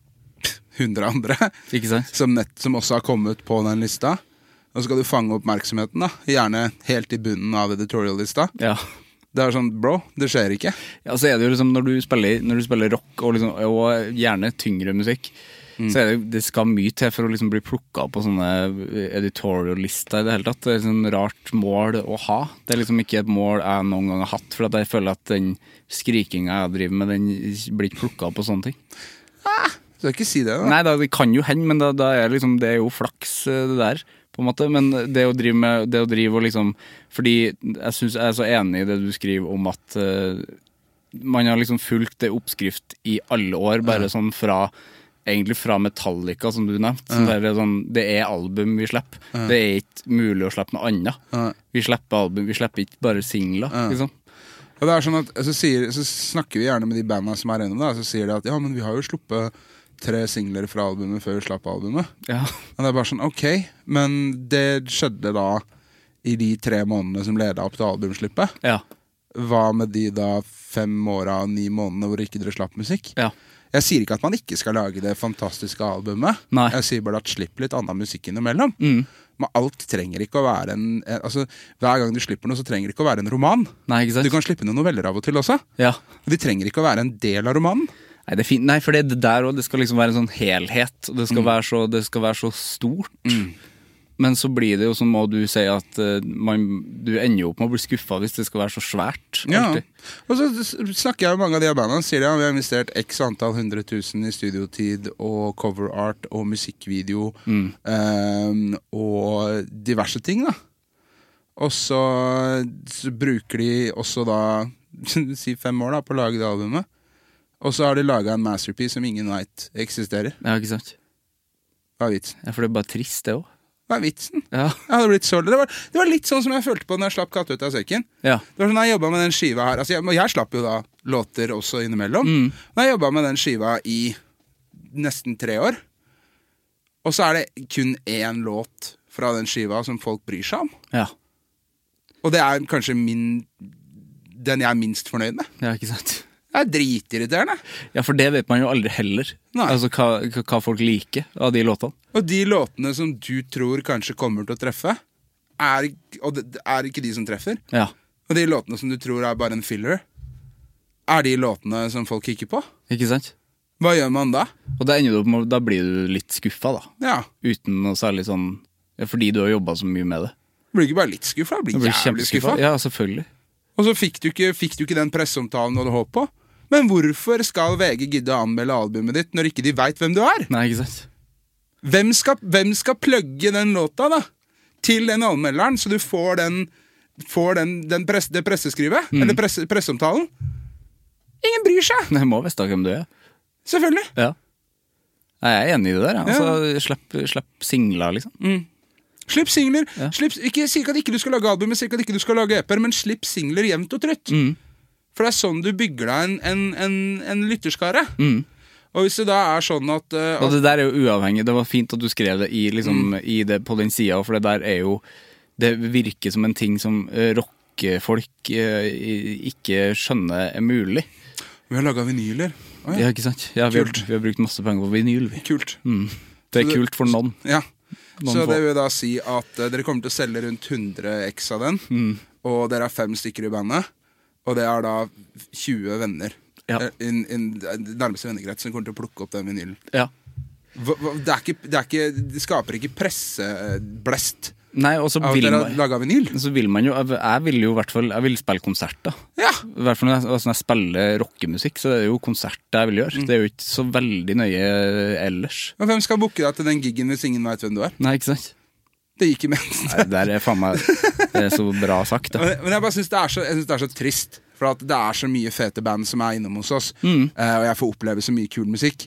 hundre andre Ikke sant? som, nett, som også har kommet på den lista. Og så skal du fange oppmerksomheten da, gjerne helt i bunnen av editorial-lista. Ja. Det er sånn, bro, det skjer ikke. Ja, så er det jo liksom når du spiller, når du spiller rock og, liksom, og gjerne tyngre musikk, mm. så er det, det skal mye til for å liksom bli plukket på sånne editorial-lister i det hele tatt. Det er et sånn rart mål å ha. Det er liksom ikke et mål jeg noen gang har hatt, for at jeg føler at den skrikinga jeg driver med, den blir ikke plukket på sånne ting. Ah, du skal ikke si det da. Nei, da, det kan jo hende, men da, da er liksom, det er jo flaks det der, på en måte. Men det å drive med, det å drive og liksom, fordi jeg synes jeg er så enig i det du skriver om at uh, man har liksom fulgt det oppskrift i alle år, bare ja. Sånn fra, egentlig fra Metallica, som du nevnte. Ja. Så det, er sånn, det er album vi slipper. Ja. Det er ikke mulig å slippe noe annet. Ja. Vi slipper album, vi slipper ikke bare singler, ja. Liksom. Og det er sånn at, så, sier, så snakker vi gjerne med de bandene som er inne da, så sier de at, ja, men vi har jo sluppet tre singler fra albumet før vi slapp albumet. Ja. Og det er bare sånn, ok, men det skjedde da i de tre månedene som ledet opp til albumslippet. Ja. Hva med de da fem åra, ni månedene hvor ikke dere slapp musikk? Ja. Jeg sier ikke at man ikke skal lage det fantastiske albumet. Nei. Jeg sier bare at slipp litt annen musikk innimellom. Mm. Men alt trenger ikke å være en, altså hver gang du slipper noe så trenger det ikke å være en roman. Nei, ikke sant? Du kan slippe noen noveller av og til også. Ja. De trenger ikke å være en del av romanen. Nei, det er fint. Nei, for det, det der også, det skal liksom være en sånn helhet, og det skal, mm. være, så, det skal være så stort. Mm. Men så blir det jo som må du si at uh, man, du ender jo opp med å bli skuffet hvis det skal være så svært. Ja, og så snakker jeg med mange av de av bandene, sier de at vi har investert x antall hundre tusen i studiotid og cover art og musikkvideo mm. um, og diverse ting da. Og så, så bruker de også da, si fem år da, på å lage det albumet. Og så har de laget en masterpiece som ingen vet eksisterer. Ja, ikke sant? Hva er vitsen? Ja, for det er bare trist det også. Hva er vitsen? Ja. Jeg hadde blitt så, det, var, det var litt sånn som jeg følte på når jeg slapp Katt ut av sekken. Ja. Det var sånn når jeg jobbet med den skiva her. Altså, jeg, jeg slapp jo da låter også innimellom. Mm. Når jeg jobbet med den skiva i nesten tre år. Og så er det kun én låt fra den skiva som folk bryr seg om. Ja. Og det er kanskje min, den jeg er minst fornøyd med. Ja, ikke sant? Det er dritirriterende. Ja, for det vet man jo aldri heller. Nei. Altså hva, hva folk liker av de låtene. Og de låtene som du tror kanskje kommer til å treffe, er, og det er ikke de som treffer. Ja. Og de låtene som du tror er bare en filler, er de låtene som folk kikker på. Ikke sant? Hva gjør man da? Og da, ender du, da blir du litt skuffet da. Ja. Uten noe særlig sånn, fordi du har jobbet så mye med det. Du blir ikke bare litt skuffet, du blir, blir jævlig skuffet. Ja, selvfølgelig. Og så fikk du ikke, fikk du ikke den presseomtalen du hadde håpet på. Men hvorfor skal V G gidde å anmelde albumet ditt når ikke de vet hvem du er? Nei, ikke sant. Hvem skal, hvem skal plugge den låta da? Til den anmelderen, så du får den, får den, den press, det presseskrivet, mm. eller presse, presseomtalen? Ingen bryr seg. Jeg må vite hvem du er. Selvfølgelig. Ja. Jeg er enig i det der. Altså, ja. Slipp, slipp singler, liksom. Mm. Slipp singler. Ja. Slipp, ikke, si ikke at ikke du skal lage album, si ikke at ikke du skal lage E P-er, men slipp singler jevnt og trøtt. Mm. For det er sånn du bygger deg en, en, en, en lytterskare. Mm. Og hvis det da er sånn at, uh, at... Og det der er jo uavhengig. Det var fint at du skrev det, i, liksom, mm. i det på den siden, for det der er jo... Det virker som en ting som uh, rockefolk uh, ikke skjønner er mulig. Vi har laget vinyler. Ah, ja. Ja, ikke sant? Ja, vi har, vi har brukt masse penger på vinyl. Vi. Kult. Mm. Det er det, kult for noen. Ja. Noen så det vil da si at uh, dere kommer til å selge rundt hundre x av den, mm. og dere er fem stykker i bandet. Og det er da tjue venner. Ja. In, in, in, nærmeste vennekrets som kommer til å plukke opp den vinylen. Ja. Hva, hva, det, er ikke, det, er ikke, det skaper ikke presseblest. Nei, og så vil, man, så vil man jo, jeg vil jo i hvert fall, jeg vil spille konserter. Ja. I hvert fall når jeg, altså når jeg spiller rockemusikk, så er det jo konserter jeg vil gjøre. Mm. Det er jo ikke så veldig nøye ellers. Men hvem skal booke deg til den giggen hvis ingen vet hvem du er? Nei, ikke sant? Det gikk i ment. Nei, det er faen meg det er så bra sagt da. Men jeg bare synes det er så, jeg synes det er så trist. For at det er så mye fete band som er innom hos oss. Mm. uh, Og jeg får oppleve så mye kul musikk.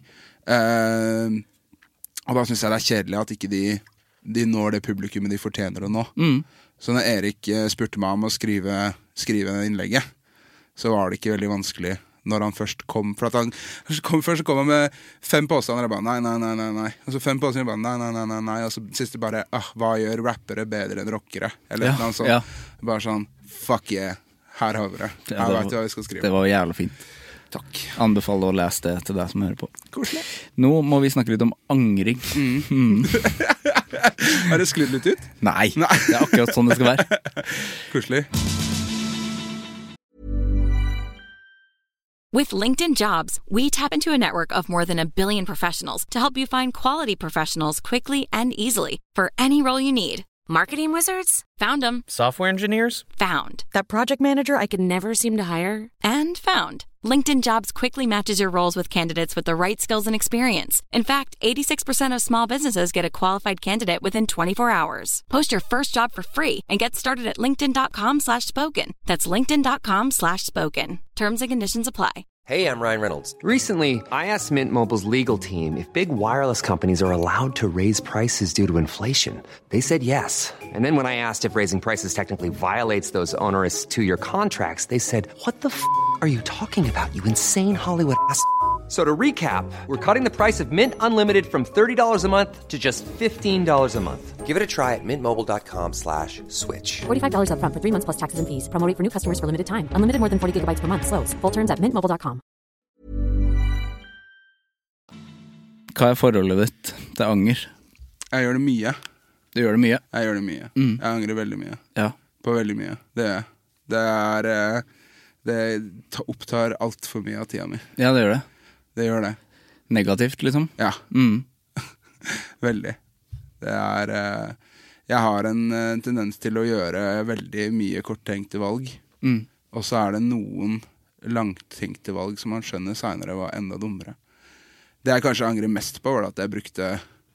uh, Og da synes jeg det er kjedelig at ikke de, de når det publikummet de fortjener å nå. Mm. Så når Erik uh, spurte meg om å skrive, skrive innlegget, så var det ikke veldig vanskelig når han først kom. For at han kom, først så kom han med fem påstander, og jeg bare nei, nei, nei, nei, nei. Og så fem påstander, og jeg bare nei, nei, nei, nei, nei. Og så siste bare, ah, hva gjør rappere bedre enn rockere? Eller ja, noe sånt. Ja. Bare sånn, fuck yeah, her har vi det. Her ja, vet du hva vi skal skrive. Det var jævlig fint. Takk. Anbefaler å lese det til deg som hører på. Koselig. Nå må vi snakke litt om angring. Mm. Mm. Har det sklidd litt ut? Nei, Nei, det er akkurat sånn det skal være. Koselig. With LinkedIn Jobs, we tap into a network of more than a billion professionals to help you find quality professionals quickly and easily for any role you need. Marketing wizards? Found them. Software engineers? Found. That project manager I could never seem to hire? And found. LinkedIn Jobs quickly matches your roles with candidates with the right skills and experience. In fact, eighty-six percent of small businesses get a qualified candidate within twenty-four hours. Post your first job for free and get started at linkedin.com slash spoken. That's linkedin.com slash spoken. Terms and conditions apply. Hey, I'm Ryan Reynolds. Recently, I asked Mint Mobile's legal team if big wireless companies are allowed to raise prices due to inflation. They said yes. And then when I asked if raising prices technically violates those onerous two-year contracts, they said, what the f*** are you talking about, you insane Hollywood ass f- So to recap, we're cutting the price of Mint Unlimited from thirty dollars a month to just fifteen dollars a month. Give it a try at mintmobile.com slash switch. forty-five dollars up front for three months plus taxes and fees. Promo rate for new customers for limited time. Unlimited more than forty gigabytes per month. Slows full terms at mint mobile dot com. Hva er forholdet ditt til anger? Jeg gjør det mye. Du gjør det mye? Jeg gjør det mye. Mm. Jeg angrer veldig mye. Ja. På veldig mye. Det, det er Det opptar alt for mye av tida mi. Ja, det gjør det. Det gjør det. Negativt, liksom? Ja. Mm. Veldig. Det er Jeg har en tendens til å gjøre veldig mye korttenkte valg. Mm. Og så er det noen langtenkte valg som man skjønner senere var enda dummere. Det jeg kanskje angrer mest på var at jeg brukte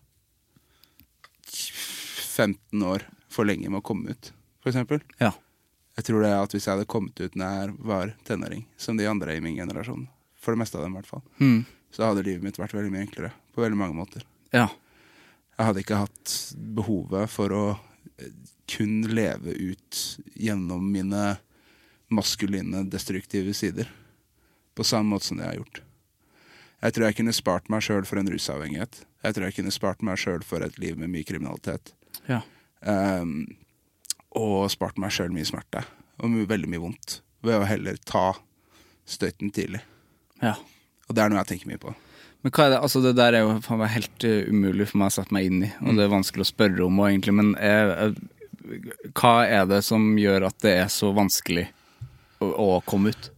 femten år for lenge med å komme ut, for eksempel. Ja. Jeg tror det er at hvis jeg hadde kommet ut når jeg var tenåring, som de andre i min generasjon, for det meste av dem i hvert fall, mm. så hadde livet mitt vært veldig mye enklere, på veldig mange måter. Ja. Jeg hadde ikke hatt behovet for å kun leve ut gjennom mine maskuline, destruktive sider, på samme måte som det jeg har gjort. Jeg tror jeg kunne spart meg selv for en rusavhengighet. Jeg tror jeg kunne spart meg selv for et liv med mye kriminalitet. Ja. Um, og spart meg selv mye smerte, og mye, veldig mye vondt, ved å heller ta støyten tidlig. Ja. Og det er noe jeg tenker mye på. Men hva er det? Altså det der er jo faen meg helt uh, umulig for meg å sette meg inn i, og det er vanskelig å spørre om og egentlig, men er, er, hva er det som gjør at det er så vanskelig å, å komme ut?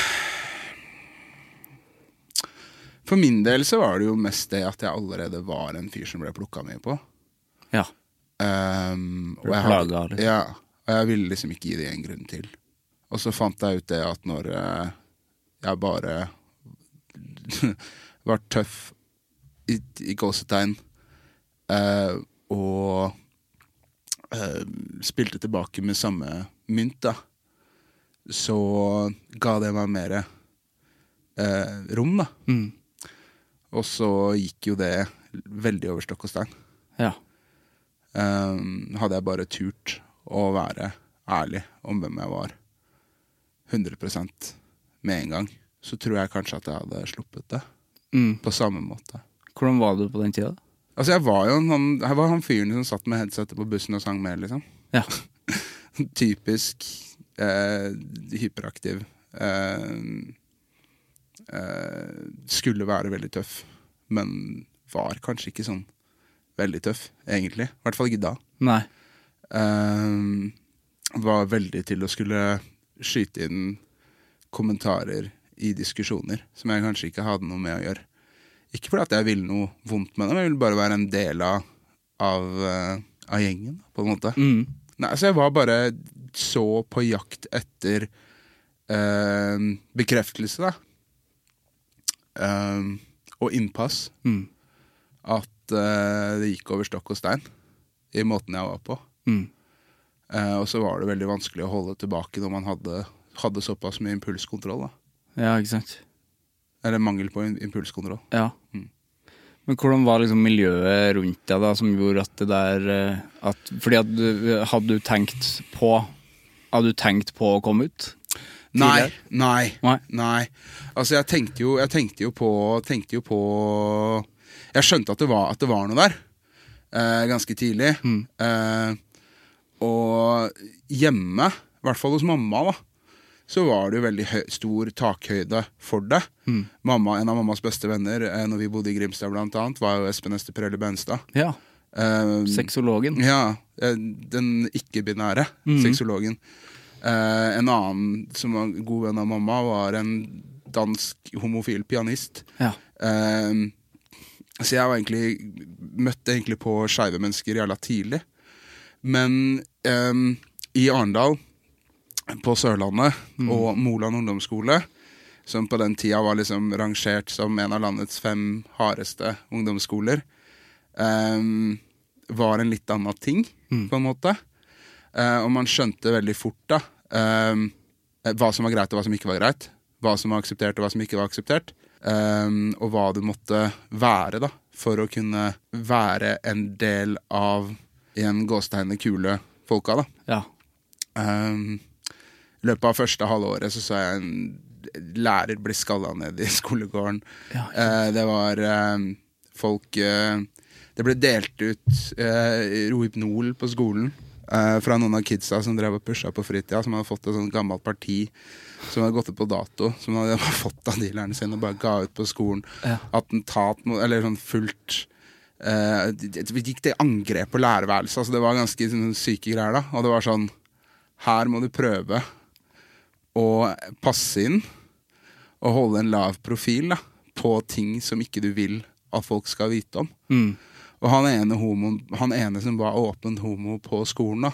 For min del så var det jo mest det at jeg allerede var en fyr som ble plukket med på. Ja. Um, og, jeg hadde, hadde, ja, og jeg ville liksom ikke gi det en grunn til. Og så fant jeg ut det at når uh, jeg bare var tøff i, i gåsetegn uh, og uh, spilte tilbake med samme mynt da, så ga det meg mer uh, rom da. Mm. Og så gikk jo det veldig over stokk og stein. Ja. Um, hadde jeg bare turt å være ærlig om hvem jeg var hundre prosent med en gang, så tror jeg kanskje at jeg hadde sluppet det mm. på samme måte. Hvordan var du på den tida? Altså jeg var jo han, jeg var han fyren som satt med headsetet på bussen og sang med, liksom. Ja. Typisk eh, hyperaktiv. Eh, eh, skulle være veldig tøff, men var kanskje ikke sånn veldig tøff, egentlig. I hvert fall ikke da. Nei. Um, var veldig til å skulle skyte inn kommentarer i diskusjoner, som jeg kanskje ikke hadde noe med å gjøre. Ikke fordi at jeg ville noe vondt med dem, jeg ville bare være en del av, av, uh, av gjengen, på en måte. Mm. Nei, så jeg var bare så på jakt etter uh, bekreftelse, da. Um, og innpass. Mm. At uh, det gikk over stokk og stein i måten jeg var på. Mm. Uh, og så var det veldig vanskelig å holde tilbake når man hadde, hadde såpass mye impulskontroll da. Ja, ikke sant. Eller mangel på impulskontroll. Ja. Mm. Men hvordan var liksom miljøet rundt deg da, som gjorde at det der at, fordi at du, hadde du tenkt på hadde du tenkt på å komme ut? Nei, nei, nei, nei. Altså jeg tenkte jo, jeg tenkte jo på tenkte jo på jeg skjønte at det var, at det var noe der eh, ganske tidlig. Mm. Eh, og hjemme, i hvert fall hos mamma da, så var det jo veldig høy, stor takhøyde for det. Mm. Mamma, en av mammas beste venner, eh, når vi bodde i Grimstad blant annet, var jo Espen Esteprelle Benstad. Ja, um, sexologen. Ja, den ikke-binære mm. sexologen. Uh, en annen som var god venn av mamma var en dansk homofil pianist. Ja. Uh, så jeg var egentlig, møtte egentlig på skeive mennesker jævla tidlig. Men um, i Arendal, på Sørlandet, mm. og Moland ungdomsskole, som på den tida var liksom rangert som en av landets fem hardeste ungdomsskoler, um, var en litt annen ting, mm. på en måte. Uh, og man skjønte veldig fort da, um, hva som var greit og hva som ikke var greit, hva som var akseptert og hva som ikke var akseptert, um, og hva du måtte være da, for å kunne være en del av en gåstegnende kule folka da. Ja. Um, I løpet av første halvåret så så jeg en lærer bli skallet ned i skolegården. Ja, uh, det var um, folk uh, det ble delt ut uh, Rohypnol på skolen uh, fra noen av kidsa som drev og pusha på fritida, som hadde fått et sånt gammelt parti som hadde gått ut på dato, som hadde bare fått av dealerne sine og bare ga ut på skolen. Ja. Attentat, eller sånn fullt uh, det, det gikk det angrep på lærerværelset, altså det var ganske sånn, syke greier da, og det var sånn, her må du prøve å passe inn og holde en lav profil da, på ting som ikke du vil at folk skal vite om. Mm. Og han ene, homo, han ene som var åpen homo på skolen da,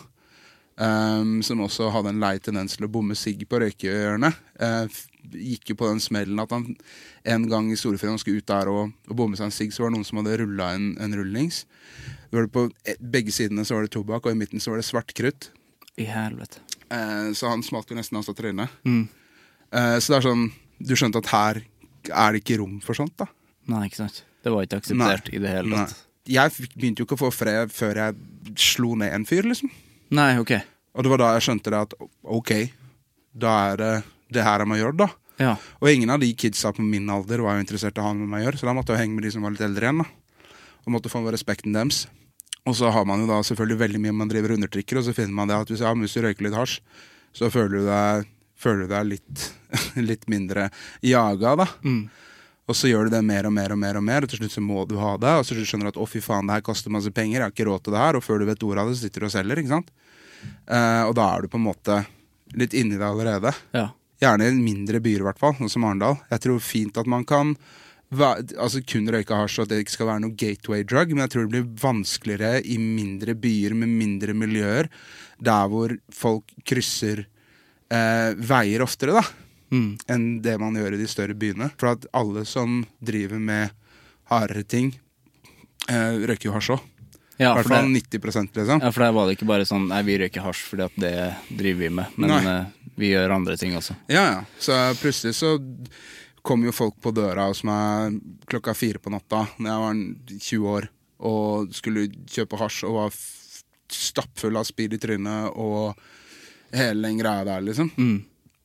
um, som også hadde en lei tendens til å bomme sigg på røykehjørnet, uh, gikk jo på den smellen at han en gang i Storefjell han skulle ut der og, og bomme seg en sigg, så var det noen som hadde rullet en, en rullings. Det var det på begge sidene så var det tobakk, og i midten så var det svart krutt. I helvete. Uh, så han smalt jo nesten av seg trynet. Mm. Uh, så det er sånn, du skjønte at her er det ikke rom for sånt da. Nei, ikke sant. Det var ikke akseptert Nei. I det hele tatt. Jeg begynte jo ikke å få fred før jeg slo ned en fyr, liksom. Nei, ok. Og det var da jeg skjønte det at, ok, da er det det her jeg må gjøre da. Ja. Og ingen av de kidsa på min alder var jo interessert i å ha med meg å gjøre, så da måtte jeg henge med de som var litt eldre igjen da. Og måtte få respekten deres. Og så har man jo da selvfølgelig veldig mye man driver undertrykker, og så finner man det at hvis, ja, hvis du røyker litt hasj, så føler du deg, føler du deg litt, litt mindre jaga da. Mm. Og så gjør du det mer og mer og mer og mer, og til slutt så må du ha det, og så skjønner du at, å fy faen, det her koster masse penger, jeg har ikke råd til det her, og før du vet ordet av det, så sitter du og selger, ikke sant? Uh, og da er du på en måte litt inni det allerede. Ja. Gjerne i mindre byer i hvert fall, noe som Arendal. Jeg tror fint at man kan altså kun røyke hasj, og at det ikke skal være noe gateway drug, men jeg tror det blir vanskeligere i mindre byer med mindre miljøer, der hvor folk krysser eh, veier oftere da, mm. enn det man gjør i de større byene. For at alle som driver med hardere ting eh, røyker jo hasj også. Ja, for det, nitti prosent liksom. Ja, for der var det ikke bare sånn, nei, vi røyker hasj fordi at det driver vi med, men uh, vi gjør andre ting også. Ja, ja. Så plutselig så kom jo folk på døra hos meg klokka fire på natta, når jeg var tjue år, og skulle kjøpe hasj, og var stappfull av speed i trynet, og hele den greia der, liksom. Mm.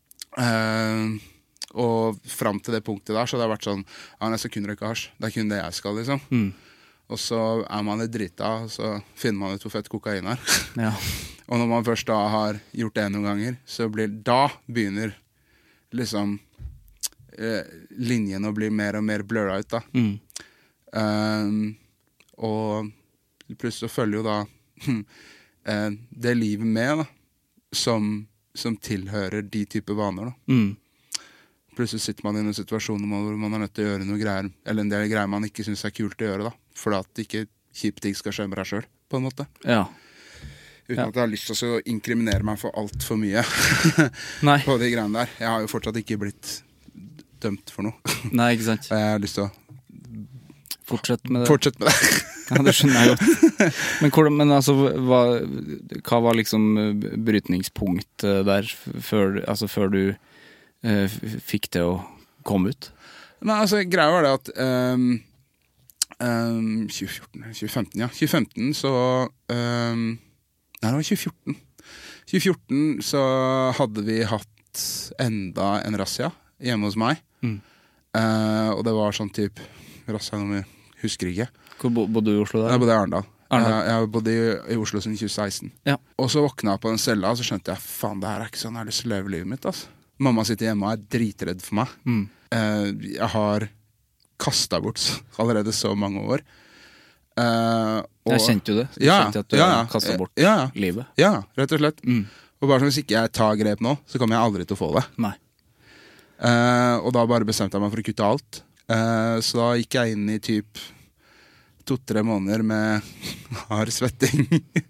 Uh, og frem til det punktet der, så det har vært sånn, ja, jeg skal kun røyke hasj, det er kun det jeg skal, liksom. Mm. Og så er man litt drita, og så finner man ut hvor fett kokain er. Ja. Og når man først da har gjort det noen ganger, så blir, da begynner liksom eh, linjen å bli mer og mer blurra ut da. Mm. Um, og plutselig så følger jo da eh, det livet med da, som, som tilhører de type vaner da. Mm. Plutselig sitter man i en situasjon hvor man er nødt til å gjøre noe greier, eller en del greier man ikke synes er kult å gjøre da, for at ikke kjipe ting skal skje med deg selv, på en måte. Ja. Uten ja. At jeg har lyst til å inkriminere meg for alt for mye Nei. På de greiene der. Jeg har jo fortsatt ikke blitt dømt for noe. Nei, ikke sant. Og jeg har lyst til å Fortsett med det. Fortsett med det. Ja, det skjønner jeg godt. Men, hvordan, men altså, hva, hva var liksom brytningspunkt der før, altså, før du Uh, fikk det å komme ut? Nei, altså, greia var det at um, um, tjue fjorten, tjue femten, ja. tjue femten så um, Nei, det var tjue fjorten. tjue fjorten så hadde vi hatt enda en razzia hjemme hos meg. Mm. Uh, og det var sånn typ razzia-nummer, husker ikke. Hvor bodde du i Oslo der? Jeg bodde i Arendal. Jeg, jeg bodde i, i Oslo siden tjue seksten. Ja. Og så våkna jeg på den cella, og så skjønte jeg, faen, det her er ikke sånn jeg har lyst til å leve livet mitt, altså. Mamma sitter hjemme og er dritredd for meg. Mm. Uh, jeg har kastet bort allerede så mange år. Uh, og, jeg kjente jo det. Jeg ja, kjente at du ja, har kastet bort ja, livet. Ja, rett og slett. Mm. Og bare sånn, hvis ikke jeg tar grep nå, så kommer jeg aldri til å få det. Nei. Uh, og da bare bestemte jeg meg for å kutte alt. Uh, så da gikk jeg inn i typ to-tre måneder med hard svetting.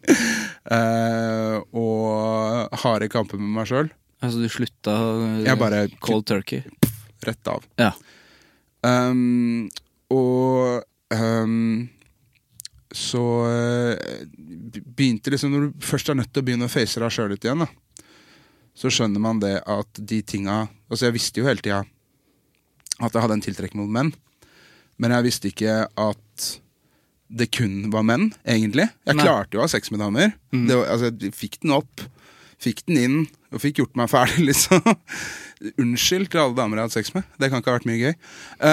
uh, og harde kamper med meg selv. Altså du slutta jeg bare cold turkey? Rett av. Ja. Um, og um, så uh, begynte liksom, når du først er nødt til å begynne å face deg selv litt igjen da, så skjønner man det at de tinga, altså jeg visste jo hele tiden at jeg hadde en tiltrekk mot menn, men jeg visste ikke at det kun var menn, egentlig. Jeg Nei. klarte jo å ha sex med damer. Mm. Det var, altså, jeg fikk den opp, fikk den inn, og fikk gjort meg ferdig, liksom. Unnskyld til alle damer jeg hadde sex med. Det kan ikke ha vært mye gøy.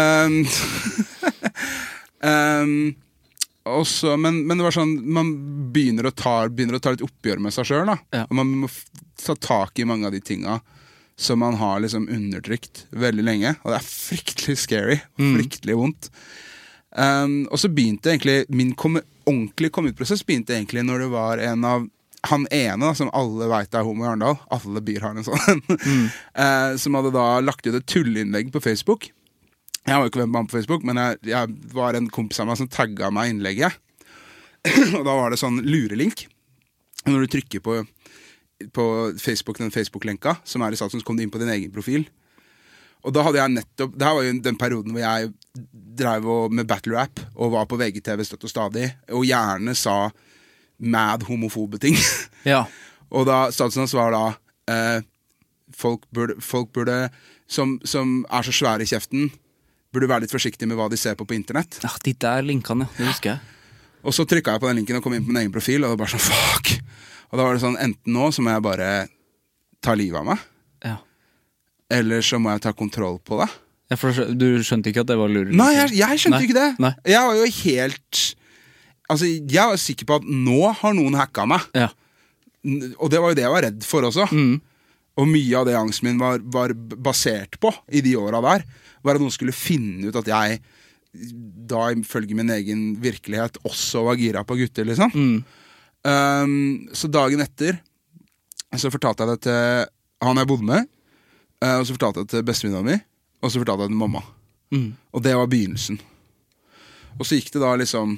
Um, um, også, men, men det var sånn, man begynner å ta, begynner å ta litt oppgjør med seg selv, da. Ja. Og man må ta tak i mange av de tinga som man har liksom undertrykt veldig lenge. Og det er fryktelig scary, mm. fryktelig vondt. Um, og så begynte egentlig, min kom, ordentlige komme-ut-prosess begynte egentlig når det var en av han ene, da, som alle vet er homo i Arendal, alle byer har en sånn, mm. uh, som hadde da lagt ut et tulleinnlegg på Facebook. Jeg var jo ikke venn med ham på Facebook, men jeg, jeg var en kompis av meg som tagget meg innlegget. Og da var det sånn lurelink. Når du trykker på, på Facebook, den Facebook-lenka, som er i status, så kom du inn på din egen profil. Og da hadde jeg nettopp, det her var jo den perioden hvor jeg drev med battle rap, og var på V G T V støtt og stadig, og gjerne sa mad homofobe ting. Ja. Og da, statusen hans var da, eh, folk burde, folk burde som, som er så svære i kjeften, burde være litt forsiktig med hva de ser på på internett. Ja, de der linkene, det husker jeg. Og så trykket jeg på den linken og kom inn på min egen profil, og det var bare sånn, fuck! Og da var det sånn, enten nå så må jeg bare ta livet av meg, ja. eller så må jeg ta kontroll på det. Ja, for du skjønte ikke at det var lurer? Nei, jeg, jeg skjønte Nei. ikke det. Nei. Jeg var jo helt... Altså, jeg var sikker på at nå har noen hacka meg. Ja. Og det var jo det jeg var redd for også. Mm. Og mye av det angsten min var, var basert på i de åra der, var at noen skulle finne ut at jeg, da ifølge min egen virkelighet, også var gira på gutter, liksom. Mm. Um, så dagen etter, så fortalte jeg det til han jeg bodde med, uh, og så fortalte jeg det til bestevenninna mi, og så fortalte jeg det til mamma. Mm. Og det var begynnelsen. Og så gikk det da liksom...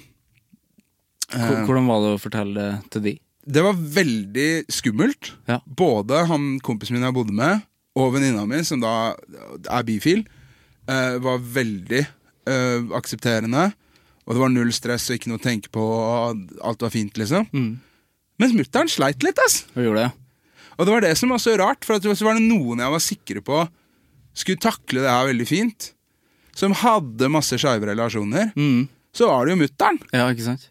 Hvordan var det å fortelle det til de? Det var veldig skummelt. Ja. Både han kompisen min jeg bodde med, og venninna mi, som da er bifil, uh, var veldig uh, aksepterende, og det var null stress og ikke noe å tenke på, og alt var fint, liksom. Mm. Mens mutteren sleit litt, ass. Hva gjorde det? Og det var det som var så rart, for at så var det noen jeg var sikre på skulle takle det her veldig fint, som hadde masse skeive relasjoner. Mm. Så var det jo mutteren. Ja, ikke sant?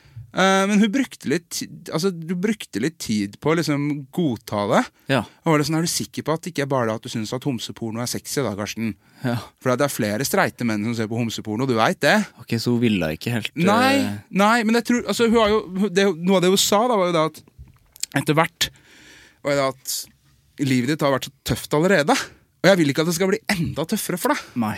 Uh, men hun brukte litt altså du brukte litt tid på å liksom godta det. Ja. Og var det sånn, er du sikker på at det ikke er bare det at du synes at homseporno er sexy da, Karsten? Ja. For det er flere streite menn som ser på homseporno, du vet det. Ok, så hun ville ikke helt uh... Nei, nei, men jeg tror altså, hun har jo, det, noe av det hun sa da var jo da at etter hvert var det at livet ditt har vært så tøft allerede. Og jeg vil ikke at det skal bli enda tøffere for deg. Nei.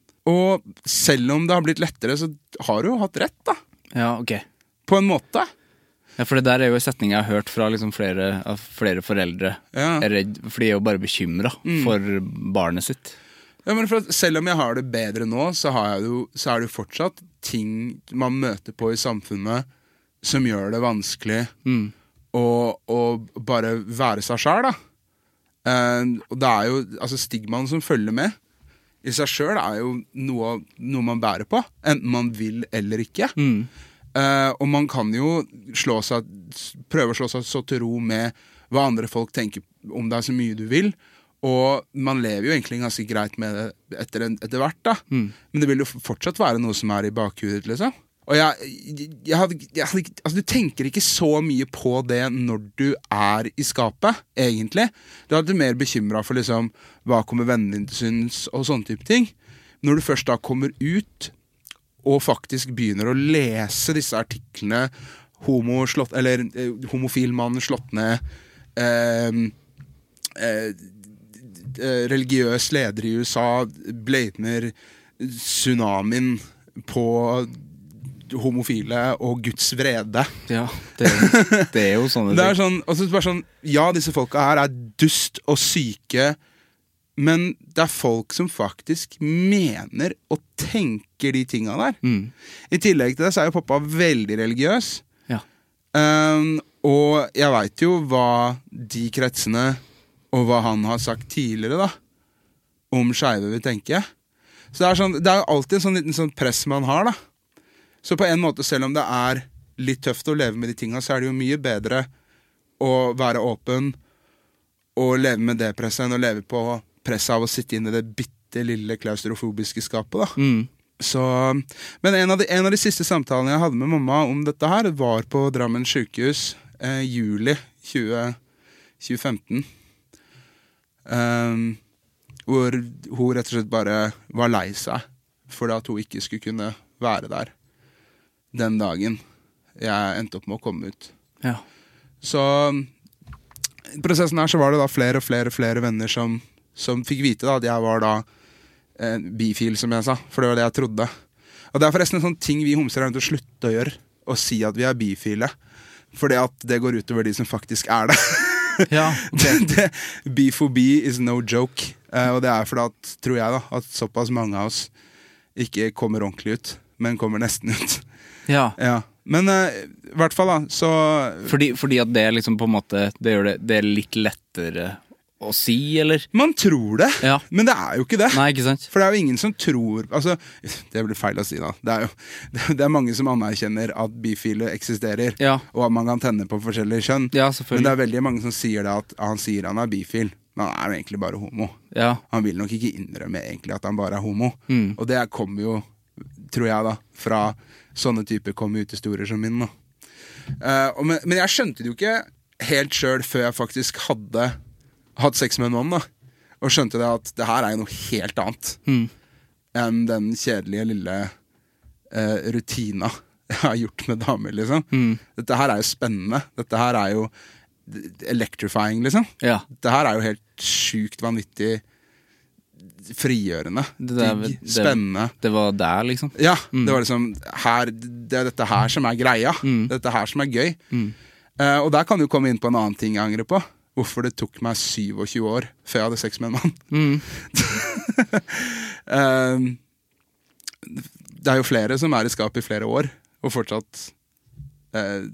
Og selv om det har blitt lettere, så har du jo hatt rett da. Ja, ok. På en måte. Ja, for det der er jo en setning jeg har hørt fra liksom flere, av flere foreldre. Ja. Er redd, for de er jo bare bekymret mm. for barnet sitt. Ja, men for at selv om jeg har det bedre nå, så, har jeg jo, så er det jo fortsatt ting man møter på i samfunnet som gjør det vanskelig mm. å, å bare være seg selv, da. Uh, og det er jo, altså stigmaen som følger med i seg selv er jo noe, noe man bærer på, enten man vil eller ikke. Mm. Uh, og man kan jo slå seg, prøve å slå seg så til ro med hva andre folk tenker om deg så mye du vil, og man lever jo egentlig ganske greit med det etter, en, etter hvert da, mm. men det vil jo fortsatt være noe som er i bakhudet, liksom. Og jeg, jeg, jeg, hadde, jeg hadde, altså du tenker ikke så mye på det når du er i skapet, egentlig. Du hadde mer bekymret for liksom, hva kommer vennene dine til syns, og sånne type ting. Når du først da kommer ut, og faktisk begynner å lese disse artiklene, homo slått, eller eh, homofil mann slått ned, eh, eh, eh, religiøs leder i U S A blamer tsunamien på homofile og Guds vrede. Ja, det, det er jo sånne ting. Det er sånn, og så bare sånn, ja, disse folka her er dust og syke, men det er folk som faktisk mener og tenker de tingene der. Mm. I tillegg til det så er jo pappa veldig religiøs. Ja. Um, og jeg vet jo hva de kretsene og hva han har sagt tidligere da, om skeive vil tenke. Så det er, sånn, det er jo alltid en sånn liten sånn press man har da. Så på en måte, selv om det er litt tøft å leve med de tingene, så er det jo mye bedre å være åpen og leve med det presset enn å leve på presset av å sitte inn i det bitte lille klaustrofobiske skapet da. Mm. Så, men en av, de, en av de siste samtalene jeg hadde med mamma om dette her var på Drammen sykehus eh, juli tjue femten. Um, hvor hun rett og slett bare var lei seg for at hun ikke skulle kunne være der den dagen jeg endte opp med å komme ut. Ja. Så i prosessen her så var det da flere og flere, flere venner som, som fikk vite da at jeg var da en bifil, som jeg sa, for det var det jeg trodde. Og det er forresten en sånn ting vi homser er nødt til å slutte å gjøre, å si at vi er bifile, fordi at det går utover de som faktisk er det. Ja, okay. det, det, bifobi is no joke, uh, og det er fordi at, tror jeg da, at såpass mange av oss ikke kommer ordentlig ut, men kommer nesten ut. Ja. Ja. Men uh, i hvert fall da, så... Fordi, fordi at det liksom på en måte, det gjør det, det er litt lettere å si, eller? Man tror det, ja. Men det er jo ikke det. Nei, ikke sant? For det er jo ingen som tror, altså, det blir feil å si da, det er jo det er mange som anerkjenner at bifile eksisterer, ja. Og at man kan tenne på forskjellige kjønn, ja, selvfølgelig. Men det er veldig mange som sier det at han sier han er bifil, men han er jo egentlig bare homo. Ja. Han vil nok ikke innrømme egentlig at han bare er homo, mm. Og det kommer jo, tror jeg da, fra sånne typer komme ut historier som min da. Uh, og men, men jeg skjønte det jo ikke helt selv før jeg faktisk hadde hatt sex med en mann da, og skjønte det at det her er jo noe helt annet mm. enn den kjedelige lille uh, rutina jeg har gjort med damer liksom. Mm. Dette her er jo spennende, dette her er jo electrifying liksom. Ja. Dette her er jo helt sykt vanvittig frigjørende, det der, digg, spennende. Det, det var der liksom. Ja, mm. det var liksom her, det er dette her som er greia, mm. dette her som er gøy. Mm. Uh, og der kan du komme inn på en annen ting jeg angrer på. Hvorfor det tok meg tjuesju år før jeg hadde sex med en mann. Mm. uh, det er jo flere som er i skap i flere år, og fortsatt uh,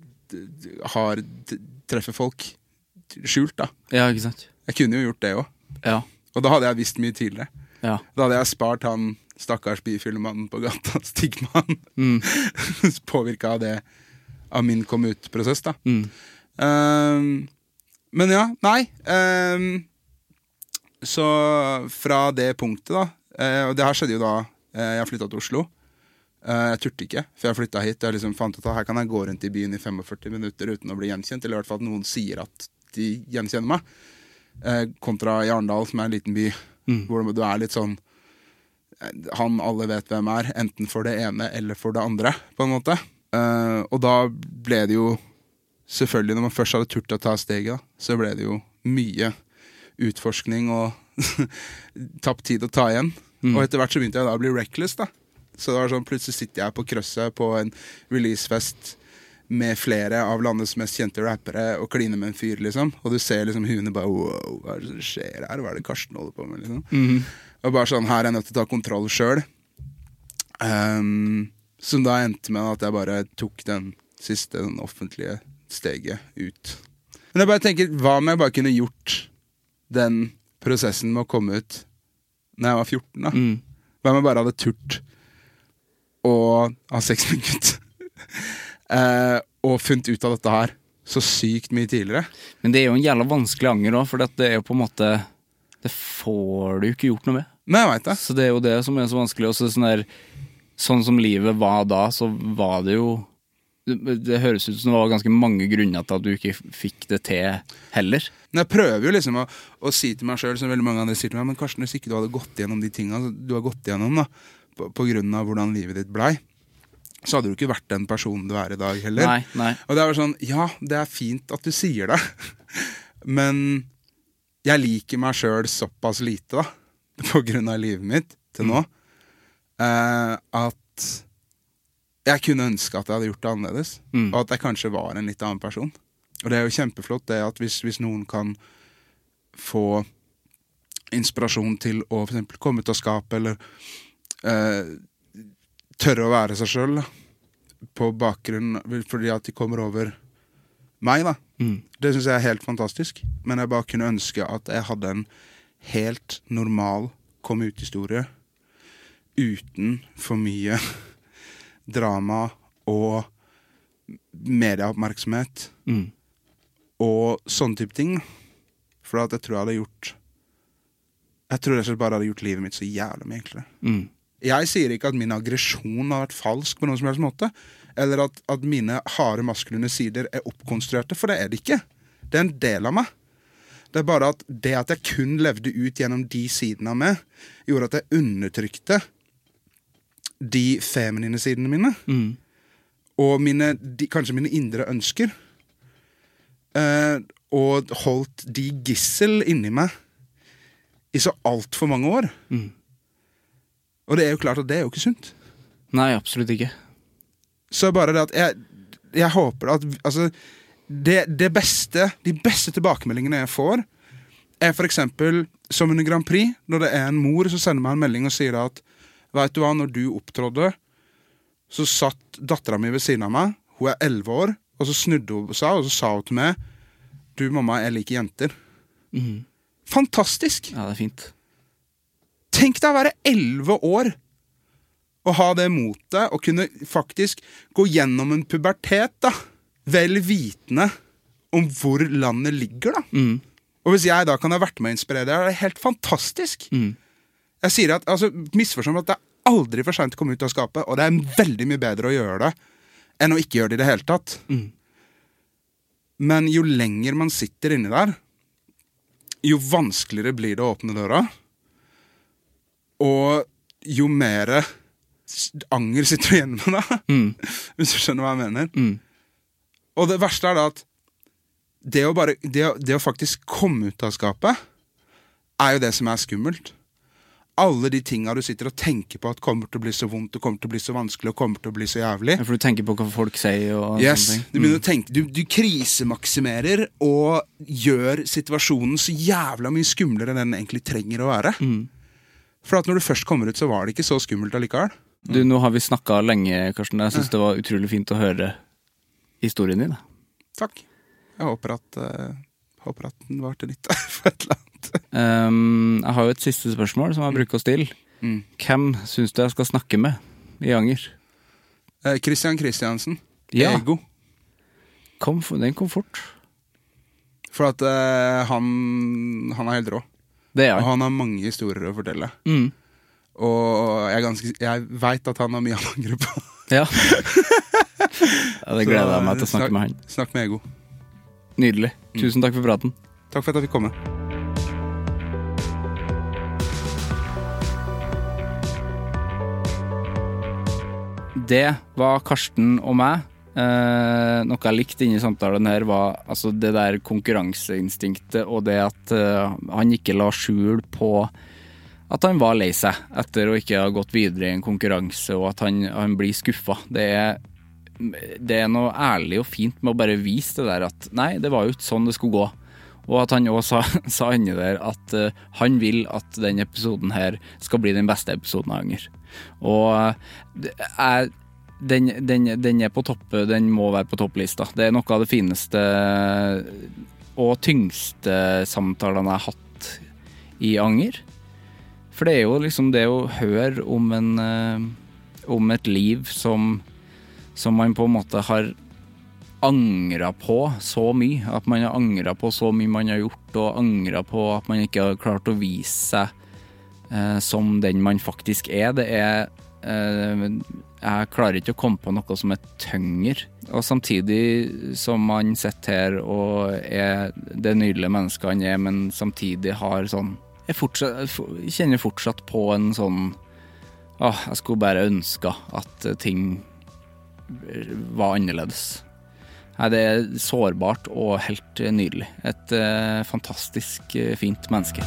har treffer folk skjult da. Ja, ikke sant. Jeg kunne jo gjort det også. Ja. Og da hadde jeg visst mye tidligere. Ja. Da hadde jeg spart han stakkars bifilmannen på gata, stigmaen, mm. påvirket av det, av min kom ut-prosess da. Mm. Um, men ja, nei. Um, så fra det punktet da, uh, og det her skjedde jo da, uh, jeg flyttet til Oslo. Uh, jeg turte ikke, for jeg flyttet hit, jeg liksom fant ut at her kan jeg gå rundt i byen i førtifem minutter uten å bli gjenkjent, eller i hvert fall at noen sier at de gjenkjenner meg. Eh, kontra i Arendal, som er en liten by, mm. hvor du er litt sånn, han alle vet hvem er, enten for det ene eller for det andre, på en måte. Eh, og da ble det jo, selvfølgelig når man først hadde turt å ta steget, så ble det jo mye utforskning og tapt tid å ta igjen. Mm. Og etter hvert så begynte jeg da å bli reckless da. Så det var sånn, plutselig sitter jeg på krøsset på en releasefest med flere av landets mest kjente rappere og kline med en fyr, liksom. Og du ser liksom huene bare, wow, hva er det som skjer her? Hva er det Karsten holder på med, liksom? Mm-hmm. Og bare sånn, her er jeg nødt til å ta kontroll selv. Um, som da endte med at jeg bare tok den siste den offentlige steget ut. Men jeg bare tenker, hva om jeg bare kunne gjort den prosessen med å komme ut når jeg var fjorten, da? Mm. Hva om jeg bare hadde turt å ha sex med en gutt? Uh, og funnet ut av dette her så sykt mye tidligere. Men det er jo en jævla vanskelig anger da, for det er jo på en måte, det får du ikke gjort noe med. Nei, jeg vet det. Så det er jo det som er så vanskelig. Også sånn, der, sånn som livet var da, så var det jo, det, det høres ut som det var ganske mange grunner til at du ikke fikk det til heller. Men jeg prøver jo liksom å, å si til meg selv, som veldig mange andre sier til meg, men Karsten, hvis ikke du hadde gått gjennom de tingene du har gått gjennom da, på, på grunn av hvordan livet ditt blei, så hadde du ikke vært den personen du er i dag heller. Nei, nei. Og det er sånn, ja, det er fint at du sier det, men jeg liker meg selv såpass lite da, på grunn av livet mitt til nå, mm. uh, at jeg kunne ønske at jeg hadde gjort det annerledes, mm. og at jeg kanskje var en litt annen person. Og det er jo kjempeflott det at hvis, hvis noen kan få inspirasjon til å for eksempel komme ut av skapet, eller uh, tørre å være seg selv da, på bakgrunn, fordi at de kommer over meg da. Mm. Det synes jeg er helt fantastisk. Men jeg bare kunne ønske at jeg hadde en helt normal kom-ut-historie uten for mye drama og medieoppmerksomhet mm. og sånne type ting. For at jeg tror jeg hadde gjort jeg tror jeg bare hadde gjort livet mitt så jævlig mye enklere. Mm. Jeg sier ikke at min aggresjon har vært falsk på noen som helst måte, eller at, at mine harde maskuline sider er oppkonstruerte, for det er det ikke. Det er en del av meg. Det er bare at det at jeg kun levde ut gjennom de sidene av meg, gjorde at jeg undertrykte de feminine sidene mine, mm. og mine, de, kanskje mine indre ønsker, eh, og holdt de gissel inni meg i så alt for mange år. Mm. Og det er jo klart at det er jo ikke sunt. Nei, absolutt ikke. Så bare det at jeg, jeg håper at altså, det, det beste, de beste tilbakemeldingene jeg får, er for eksempel som under Grand Prix, når det er en mor som sender meg en melding og sier at vet du hva, når du opptrådde, så satt datteren min ved siden av meg, hun er elleve år, og så snudde hun seg, og så sa hun til meg, du mamma, jeg liker jenter. Mm. Fantastisk! Ja, det er fint. Tenk deg å være elleve år, og ha det motet, og kunne faktisk gå gjennom en pubertet, da, vel vitende om hvor landet ligger, da. Mm. Og hvis jeg da kan ha vært med å inspirere, det er helt fantastisk. Mm. Jeg sier at, altså, misforstå meg at det er aldri for sent å komme ut av skapet, og det er veldig mye bedre å gjøre det, enn å ikke gjøre det i det hele tatt. Mm. Men jo lenger man sitter inne der, jo vanskeligere blir det å åpne døra, og jo mer anger sitter du igjen med da, mm. hvis du skjønner hva jeg mener. Mm. Og det verste er da at det å, bare, det, å, det å faktisk komme ut av skapet er jo det som er skummelt. Alle de tingene du sitter og tenker på at kommer til å bli så vondt, og kommer til å bli så vanskelig, og kommer til å bli så jævlig. Ja, for du tenker på hva folk sier og yes, sånne ting. Du begynner mm. å tenke, du, du krisemaksimerer og gjør situasjonen så jævla mye skumlere enn den egentlig trenger å være. Mm. For at når du først kommer ut, så var det ikke så skummelt allikevel. Du, nå har vi snakket lenge, Karsten. Jeg synes ja. det var utrolig fint å høre historien din. Takk. Jeg håper at, uh, håper at den var til nytte for et eller annet. Um, jeg har jo et siste spørsmål som jeg bruker å stille. Mm. Hvem synes du jeg skal snakke med i Anger? Uh, Christian Christiansen. Ja. Ego. Kom, den kom fort. For at uh, han, han er helt rå. Det er han. Og han har mange historier å fortelle. Mm. Og jeg, er ganske, jeg vet at han har mye han angrer på. Ja. Ja, det gleder jeg meg til å snakke snak, med han. Snakk med Ego. Nydelig. Tusen takk for praten. Takk for at jeg fikk komme. Det var Karsten og meg. Eh, noe jeg likte inni samtalen her var altså det der konkurranseinstinktet og det at eh, han ikke la skjul på at han var lei seg etter å ikke ha gått videre i en konkurranse, og at han, han blir skuffet. Det er, det er noe ærlig og fint med å bare vise det der at nei, det var jo ikke sånn det skulle gå. Og at han også sa, sa inni der at uh, han vil at den episoden her skal bli den beste episoden av Anger. Og jeg, den, den, den er på topp, den må være på topplista. Det er noe av det fineste og tyngste samtalene jeg har hatt i Anger. For det er jo liksom det å høre om, en, uh, om et liv som, som man på en måte har angret på så mye. At man har angret på så mye man har gjort, og angret på at man ikke har klart å vise seg uh, som den man faktisk er. Det er uh, jeg klarer ikke å komme på noe som er tyngre. Og samtidig som man sitter her og er det nydelige mennesket han er, men samtidig har sånn Jeg, fortsatt, jeg kjenner fortsatt på en sånn åh, jeg skulle bare ønske at ting var annerledes. Nei, det er sårbart og helt nydelig. Et eh, fantastisk eh, fint menneske.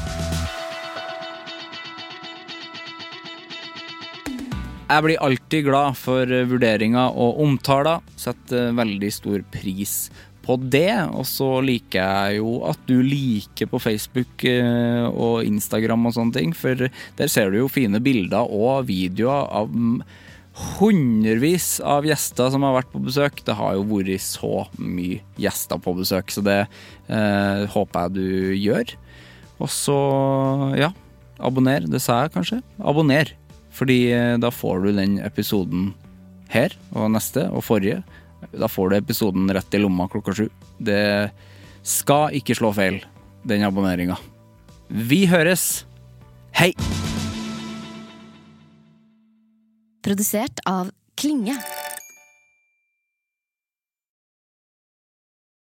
Jeg blir alltid glad for vurderinger og omtaler, setter veldig stor pris på det, og så liker jeg jo at du liker på Facebook eh, og Instagram og sånne ting, for der ser du jo fine bilder og videoer av hundrevis av gjester som har vært på besøk. Det har jo vært så mye gjester på besøk, så det eh, håper jeg du gjør. Og så, ja, abonner, det sa jeg kanskje. Abonner, fordi eh, da får du den episoden her, og neste, og forrige. Da får du episoden rett i lomma klokka sju. Det skal ikke slå feil, den abonneringen. Vi høres! Hei! Produsert av Klinge.